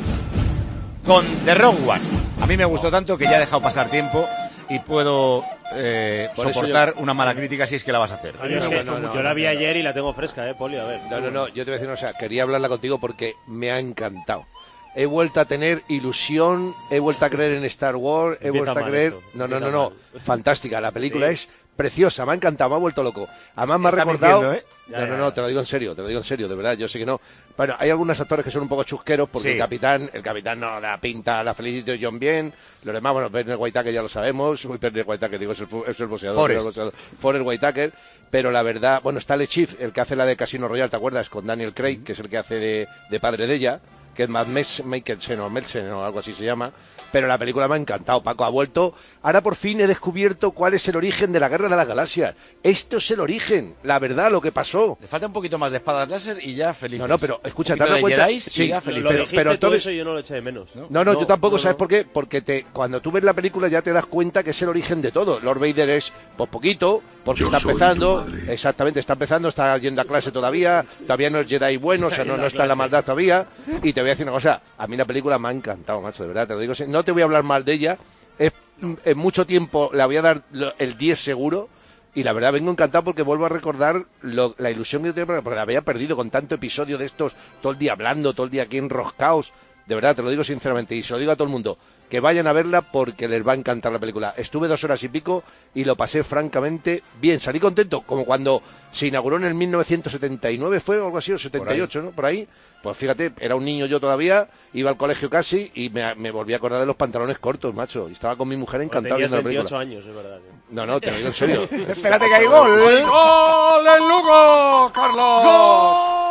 con The Rogue One. A mí me gustó tanto que ya he dejado pasar tiempo y puedo eh, soportar yo... una mala crítica si es que la vas a hacer. Oye, es que no, no, no, yo la vi ayer y la tengo fresca, eh, Poli, a ver. No, no, no, yo te voy a decir, o sea, quería hablarla contigo porque me ha encantado. He vuelto a tener ilusión, he vuelto a creer en Star Wars, he Empieza vuelto a creer... Esto. No, no, no, no, fantástica, la película sí. es preciosa, me ha encantado, me ha vuelto loco. Además me ha recordado... ¿eh? No, ya, no, no, te lo digo en serio, te lo digo en serio, de verdad, yo sé que no. Bueno, hay algunos actores que son un poco chusqueros porque sí. el capitán, el capitán no da pinta, la Felicity John bien, los demás, bueno, Werner Whitaker ya lo sabemos, uy, Werner Whitaker, digo, es el, es el boxeador, Forrest Whitaker, pero la verdad, bueno, está el Chief, el que hace la de Casino Royale, ¿te acuerdas? Con Daniel Craig, mm-hmm. que es el que hace de, de padre de ella, que es Matt Mikkelsen o Melsen o algo así se llama, pero la película me ha encantado. Paco ha vuelto. Ahora por fin he descubierto cuál es el origen de la Guerra de las Galaxias. Esto es el origen, la verdad, lo que pasó. Le falta un poquito más de espadas láser y ya feliz. No, no, pero escucha, ¿te has dado cuenta? Jedi, sí, ya feliz. Lo, lo pero, pero todo eso yo no lo eché de menos. No, no, no, no yo tampoco, no, ¿sabes no. por qué? Porque te, cuando tú ves la película ya te das cuenta que es el origen de todo. Lord Vader es, pues poquito, porque yo está empezando, exactamente, está empezando, está yendo a clase todavía, todavía no es Jedi bueno, o sea, no, no está en la maldad todavía, y te voy a decir una cosa, a mí la película me ha encantado, macho, de verdad, te lo digo, no te voy a hablar mal de ella, es, en mucho tiempo le voy a dar el diez seguro, y la verdad vengo encantado porque vuelvo a recordar lo, la ilusión que yo tenía, porque la había perdido con tanto episodio de estos, todo el día hablando, todo el día aquí enroscaos, de verdad, te lo digo sinceramente, y se lo digo a todo el mundo, que vayan a verla porque les va a encantar la película. Estuve dos horas y pico y lo pasé francamente bien. Salí contento, como cuando se inauguró en el mil novecientos setenta y nueve, fue o algo así, o setenta y ocho, ¿no? Por ahí. Pues fíjate, era un niño yo todavía, iba al colegio casi y me, me volví a acordar de los pantalones cortos, macho. Y estaba con mi mujer encantada viendo la película. veintiocho años, es verdad. No, no, te lo digo en serio. Espérate que hay gol. ¡Gol en Lugo, Carlos! ¡Gol!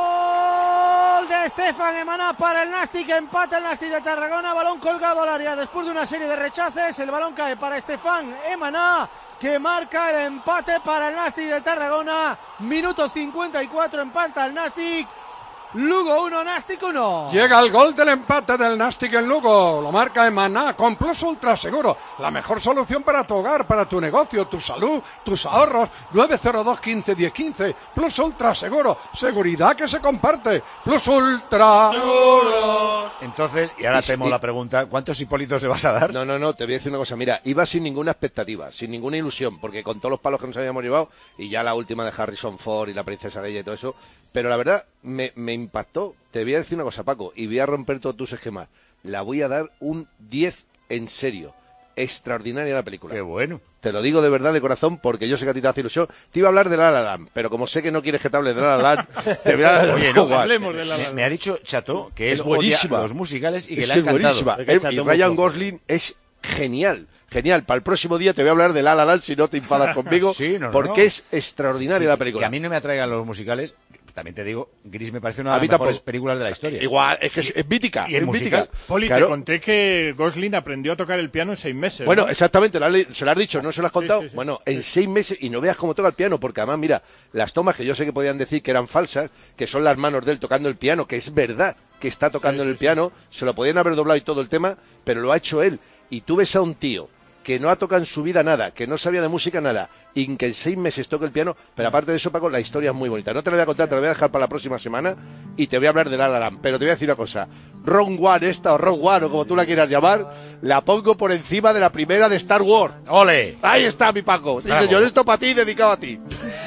De Estefan Emaná para el Nastic, empata el Nastic de Tarragona, balón colgado al área después de una serie de rechaces, el balón cae para Estefan Emaná, que marca el empate para el Nastic de Tarragona, minuto cincuenta y cuatro, empata el Nastic, Lugo uno, Nastic uno. Llega el gol del empate del Nastic en Lugo, lo marca Emaná con Plus Ultra Seguro, la mejor solución para tu hogar, para tu negocio, tu salud, tus ahorros. Nueve cero dos, quince, diez, quince. Plus Ultra Seguro, seguridad que se comparte. Plus Ultra Seguro. Entonces, y ahora temo la pregunta, ¿cuántos Hipólitos le vas a dar? No, no, no, te voy a decir una cosa, mira, iba sin ninguna expectativa, sin ninguna ilusión, porque con todos los palos que nos habíamos llevado, y ya la última de Harrison Ford y la princesa Leia y todo eso, pero la verdad, me, me impactó. Te voy a decir una cosa, Paco, y voy a romper todos tus esquemas. La voy a dar un diez en serio. Extraordinaria la película. Qué bueno. Te lo digo de verdad, de corazón, porque yo sé que a ti te hace ilusión. Te iba a hablar de La La Land, pero como sé que no quieres que te hable de La La Land, te voy a hablar de Oye, no, hablemos de La La Land. Me, me ha dicho Chato que es buenísima los musicales y que es le ha que encantado. Es buenísima. Y Ryan Gosling es genial. Genial, para el próximo día te voy a hablar de La La Land si no te enfadas conmigo, sí, no, no, porque no. es extraordinaria sí, la película. Que a mí no me atraigan los musicales, también te digo, Gris me parece una de las mejores tampoco. películas de la historia. Igual, es que es, es mítica. Y el es musical. Mítica. Poli, claro. te conté que Gosling aprendió a tocar el piano en seis meses. Bueno, ¿no? exactamente, se lo has dicho, ¿no se lo has contado? Sí, sí, sí. Bueno, en seis meses, y no veas cómo toca el piano, porque además, mira, las tomas que yo sé que podían decir que eran falsas, que son las manos de él tocando el piano, que es verdad que está tocando sí, en el sí, piano, sí. se lo podían haber doblado y todo el tema, pero lo ha hecho él. Y tú ves a un tío que no ha tocado en su vida nada, que no sabía de música nada, y que en seis meses toque el piano, pero aparte de eso, Paco, la historia es muy bonita. No te la voy a contar, te la voy a dejar para la próxima semana, y te voy a hablar de La La Land, pero te voy a decir una cosa, Rogue One esta, o Rogue One, o como tú la quieras llamar, la pongo por encima de la primera de Star Wars. ¡Ole! Ahí está, mi Paco. Sí, Bravo. Señor, esto para ti, dedicado a ti.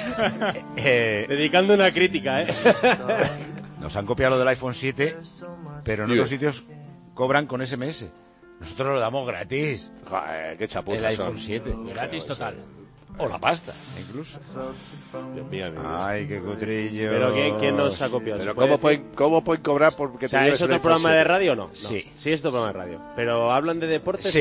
eh, Dedicando una crítica, ¿eh? Nos han copiado lo del iPhone siete, pero en otros sitios cobran con S M S. Nosotros lo damos gratis. Joder, qué chapuza. El iPhone siete. Gratis total. O la pasta, incluso. Dios mío, Dios. Ay, qué cutrillo. Pero ¿quién, quién nos ha copiado? Pero ¿cómo pueden, ¿cómo pueden cobrar porque o sea, ¿es otro programa de radio o no? no? Sí. Sí, es otro programa de radio. Pero ¿hablan de deportes sí. o...?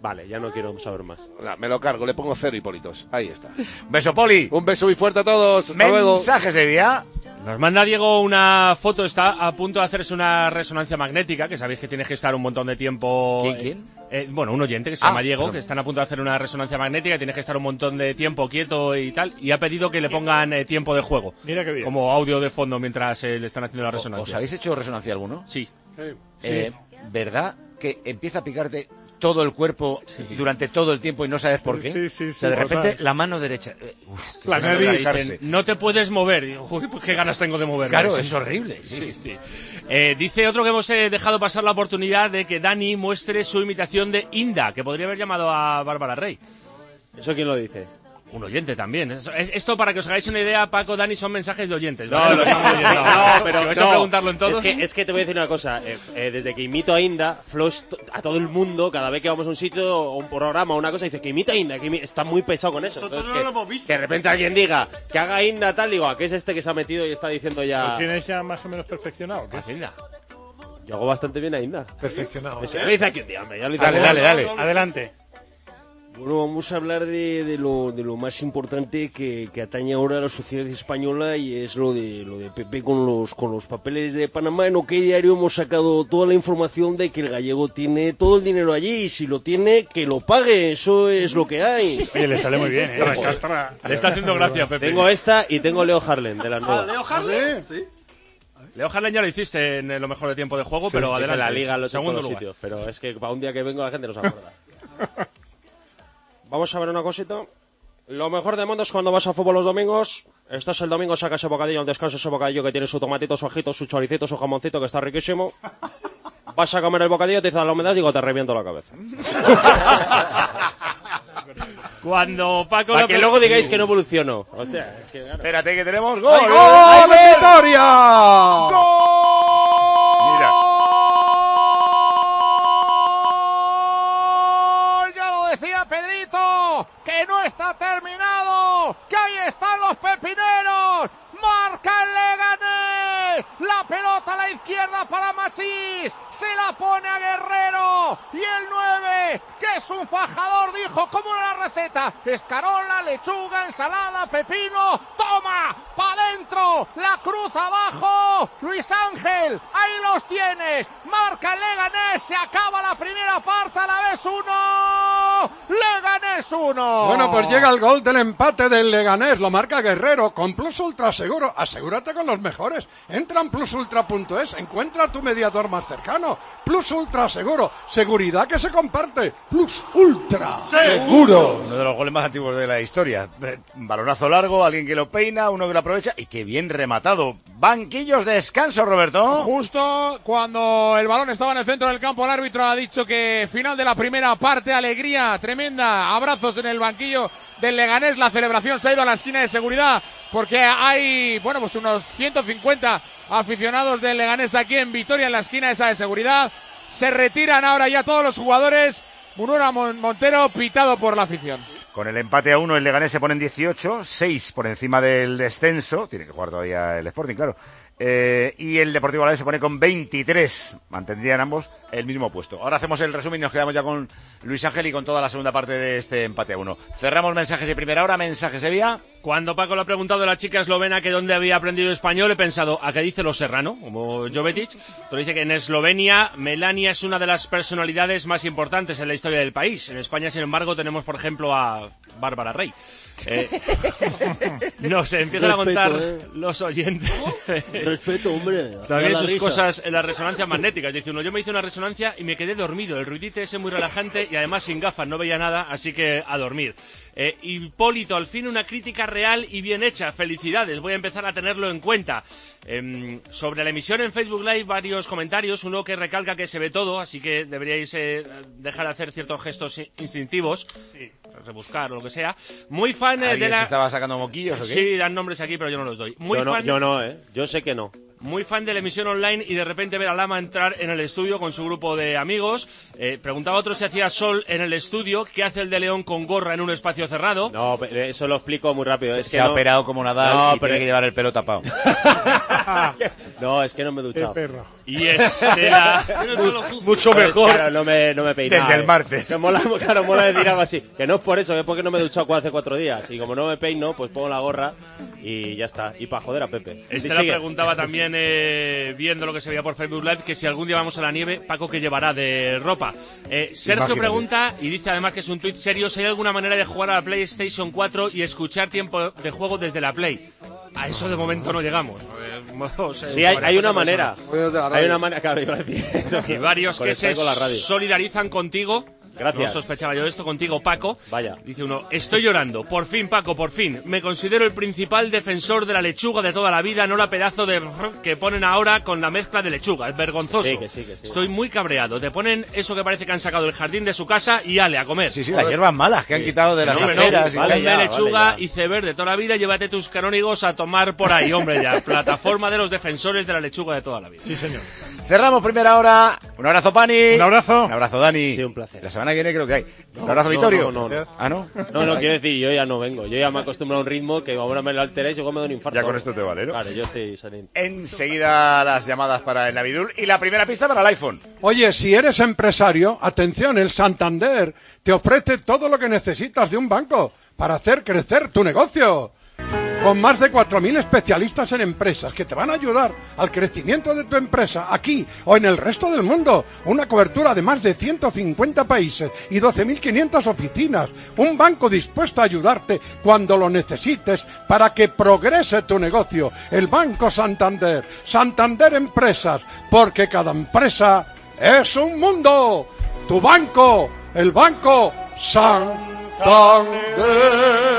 Vale, ya no quiero saber más. No, me lo cargo, le pongo cero Hipólitos. Ahí está. Beso, Poli. Un beso muy fuerte a todos. Hasta luego. Mensajes de día. Nos manda Diego una foto, está a punto de hacerse una resonancia magnética, que sabéis que tienes que estar un montón de tiempo... ¿Quién, quién? Eh, bueno, un oyente que se Ah, llama Diego, perdón. que están a punto de hacer una resonancia magnética, y tienes que estar un montón de tiempo quieto y tal, y ha pedido que le pongan eh, tiempo de juego. Mira qué bien. Como audio de fondo mientras eh, le están haciendo la resonancia. ¿Os habéis hecho resonancia alguno? Sí. Eh, ¿Verdad que empieza a picarte todo el cuerpo durante todo el tiempo y no sabes por qué? Sí, sí, sí, O sea, de repente, total. la mano derecha. eh, uf, La que nariz. se fijarse. No te puedes mover. Y, uy, pues qué ganas tengo de moverme. Claro, Sí. es horrible. Sí, sí. Eh, dice otro que hemos eh, dejado pasar la oportunidad de que Dani muestre su imitación de Inda, que podría haber llamado a Bárbara Rey. ¿Eso quién lo dice? Un oyente también. Esto, es- esto, para que os hagáis una idea, Paco, Dani, son mensajes de oyentes. No, ¿vale? lo estamos oyendo. Sí, No, pero si vais no. a preguntarlo en todos. Es que, es que te voy a decir una cosa. Eh, eh, desde que imito a Inda, Flo es to- a todo el mundo, cada vez que vamos a un sitio o un programa o una cosa, dice que imita a Inda, que imi- está muy pesado con eso. Nosotros Entonces, no que, lo hemos visto. que de repente alguien diga que haga Inda tal, digo, ¿a qué es este que se ha metido y está diciendo ¿Lo ya? tienes ya más o menos perfeccionado? ¿Qué? Haz Inda. Yo hago bastante bien a Inda. Perfeccionado. Eso ya lo hice aquí un día, hombre. Ya lo hice Dale, aquí. dale, dale. Adelante. Bueno, vamos a hablar de, de, lo, de lo más importante que, que atañe ahora a la sociedad española, y es lo de lo de Pepe con los con los papeles de Panamá. En OK Diario hemos sacado toda la información de que el gallego tiene todo el dinero allí, y si lo tiene, que lo pague. Eso es lo que hay. Oye, le sale muy bien, ¿eh? Tra, tra. Le está haciendo gracia, Pepe. Tengo esta y tengo Leo Harlem de las nuevas. ¿Leo Harlem? Sí. Leo Harlem ya lo hiciste en eh, lo mejor de tiempo de juego, Sí, pero dice adelante. la liga lo tengo en segundo todos los lugar. sitios, pero es que para un día que vengo la gente no se acuerda. Vamos a ver una cosita. Lo mejor del mundo es cuando vas a fútbol los domingos. Estás el domingo, sacas ese bocadillo al descanso, ese bocadillo que tiene su tomatito, su ajito, su choricito, su jamoncito, que está riquísimo. Vas a comer el bocadillo, te dices la humedad y digo, te reviento la cabeza. Cuando Paco... Para lo que pre- luego digáis que no evoluciono. Hostia, es que, claro. Espérate, que tenemos gol. ¡Hay gol de Vitoria! Mira. Ya lo decía Pedrito, que no está terminado, que ahí están los pepineros, marca el Leganés, la pelota a la izquierda para Machís, se la pone a Guerrero, y el nueve, que es un fajador, dijo, ¿cómo era la receta? Escarola, lechuga, ensalada, pepino, toma, pa' dentro, la cruz abajo, Luis Ángel, ahí los tienes, marca el Leganés, se acaba la primera parte, a la vez uno, Leganés uno. Bueno, pues llega el gol del empate del Leganés, lo marca Guerrero, con Plus Ultra Seguro, asegúrate con los mejores, entra en plus ultra punto es, encuentra a tu mediador más cercano, Plus Ultra Seguro, seguridad que se comparte, Plus Ultra Seguro. Uno de los goles más antiguos de la historia. Eh, Un balonazo largo, alguien que lo peina, uno que lo aprovecha y qué bien rematado. Banquillos de descanso, Roberto. Justo cuando el balón estaba en el centro del campo, el árbitro ha dicho que final de la primera parte, alegría tremenda, abrazos en el banquillo del Leganés, la celebración se ha ido a la esquina de seguridad porque hay, bueno, pues unos ciento cincuenta aficionados del Leganés aquí en Vitoria, en la esquina esa de seguridad. Se retiran ahora ya todos los jugadores. Munura Mon- Montero pitado por la afición. Con el empate a uno, el Leganés se pone en dieciocho, seis por encima del descenso. Tiene que jugar todavía el Sporting, claro. Eh, y el Deportivo Alavés se pone con veintitrés. Mantendrían ambos el mismo puesto. Ahora hacemos el resumen y nos quedamos ya con Luis Ángel y con toda la segunda parte de este empate a uno. Cerramos mensajes de primera hora, mensajes Sevilla. Cuando Paco le ha preguntado a la chica eslovena que dónde había aprendido español, he pensado, ¿a qué dice lo serrano? Como Jovetic. Pero dice que en Eslovenia, Melania es una de las personalidades más importantes en la historia del país. En España, sin embargo, tenemos, por ejemplo, a Bárbara Rey. Eh, no sé, empiezan a Respeto, contar eh. los oyentes. Respeto, hombre. También Da la sus risa. cosas en las resonancias magnéticas. Dice uno, yo me hice una resonancia y me quedé dormido. El ruidito ese muy relajante y además sin gafas, no veía nada, así que a dormir. Eh, Hipólito, al fin una crítica real y bien hecha. Felicidades, voy a empezar a tenerlo en cuenta. Eh, sobre la emisión en Facebook Live, varios comentarios. Uno que recalca que se ve todo, así que deberíais eh, dejar de hacer ciertos gestos instintivos. Sí. Rebuscar o lo que sea. Muy fan eh, de ¿Alguien la... se estaba sacando moquillos o qué? Sí, dan nombres aquí, pero yo no los doy. Muy yo, no, fan... yo no, ¿eh? Yo sé que no. Muy fan de la emisión online y de repente ver a Lama entrar en el estudio con su grupo de amigos. Eh, preguntaba otro si hacía sol en el estudio. ¿Qué hace el de León con gorra en un espacio cerrado? No, pero eso lo explico muy rápido. Se, es que se ha no... operado como Nadal No, y pero- tiene que llevar el pelo tapado. No, es que no me he duchado. Y Estela. Mucho Pues mejor. claro, Claro, no me, no me he peinado. Desde el eh. martes. Que mola, claro, mola decir algo así. Que no es por eso, es porque no me he duchado hace cuatro días. Y como no me peino, pues pongo la gorra y ya está. Y para joder a Pepe. Estela Sigue. preguntaba también, eh, viendo lo que se veía por Facebook Live, que si algún día vamos a la nieve, Paco, ¿qué llevará de ropa? Eh, Sergio Imagínate. pregunta, y dice además que es un tuit serio, si hay alguna manera de jugar a la PlayStation cuatro y escuchar tiempo de juego desde la Play. A eso de momento no llegamos. Eh, modos, eh, Sí, hay, hay una cosas manera. personas. Hay una manera, claro, iba a decir eso. Y varios que se Conectar con la radio. solidarizan contigo. Gracias. No sospechaba yo esto contigo, Paco. Vaya. Dice uno, estoy llorando. Por fin, Paco, por fin. Me considero el principal defensor de la lechuga de toda la vida, no la pedazo de que ponen ahora con la mezcla de lechuga. Es vergonzoso. Sí, que sí, que sí. Estoy muy cabreado. Te ponen eso que parece que han sacado del jardín de su casa y ale, a comer. Sí, sí, las hierbas malas que han quitado de las No, hombre, no. aceras. y Vale, tal. ya, lechuga vale, y ceber de toda la vida, llévate tus canónigos a tomar por ahí, hombre, ya. Plataforma de los defensores de la lechuga de toda la vida. Sí, señor. Cerramos primera hora. Un abrazo, Pani. Un abrazo. Un abrazo, Dani. Sí, un placer. La semana que viene creo que hay. No, un abrazo, no, Vittorio. no, no, no. Ah, ¿no? No, no, quiero decir, yo ya no vengo. Yo ya me acostumbro a un ritmo que ahora me lo alteréis y luego me doy un infarto. Ya con esto te vale, ¿no? Claro, yo estoy saliendo. Enseguida las llamadas para el Navidul y la primera pista para el iPhone. Oye, si eres empresario, atención, el Santander te ofrece todo lo que necesitas de un banco para hacer crecer tu negocio. Con más de cuatro mil especialistas en empresas que te van a ayudar al crecimiento de tu empresa aquí o en el resto del mundo. Una cobertura de más de ciento cincuenta países y doce mil quinientas oficinas. Un banco dispuesto a ayudarte cuando lo necesites para que progrese tu negocio. El Banco Santander. Santander Empresas. Porque cada empresa es un mundo. Tu banco. El Banco Santander.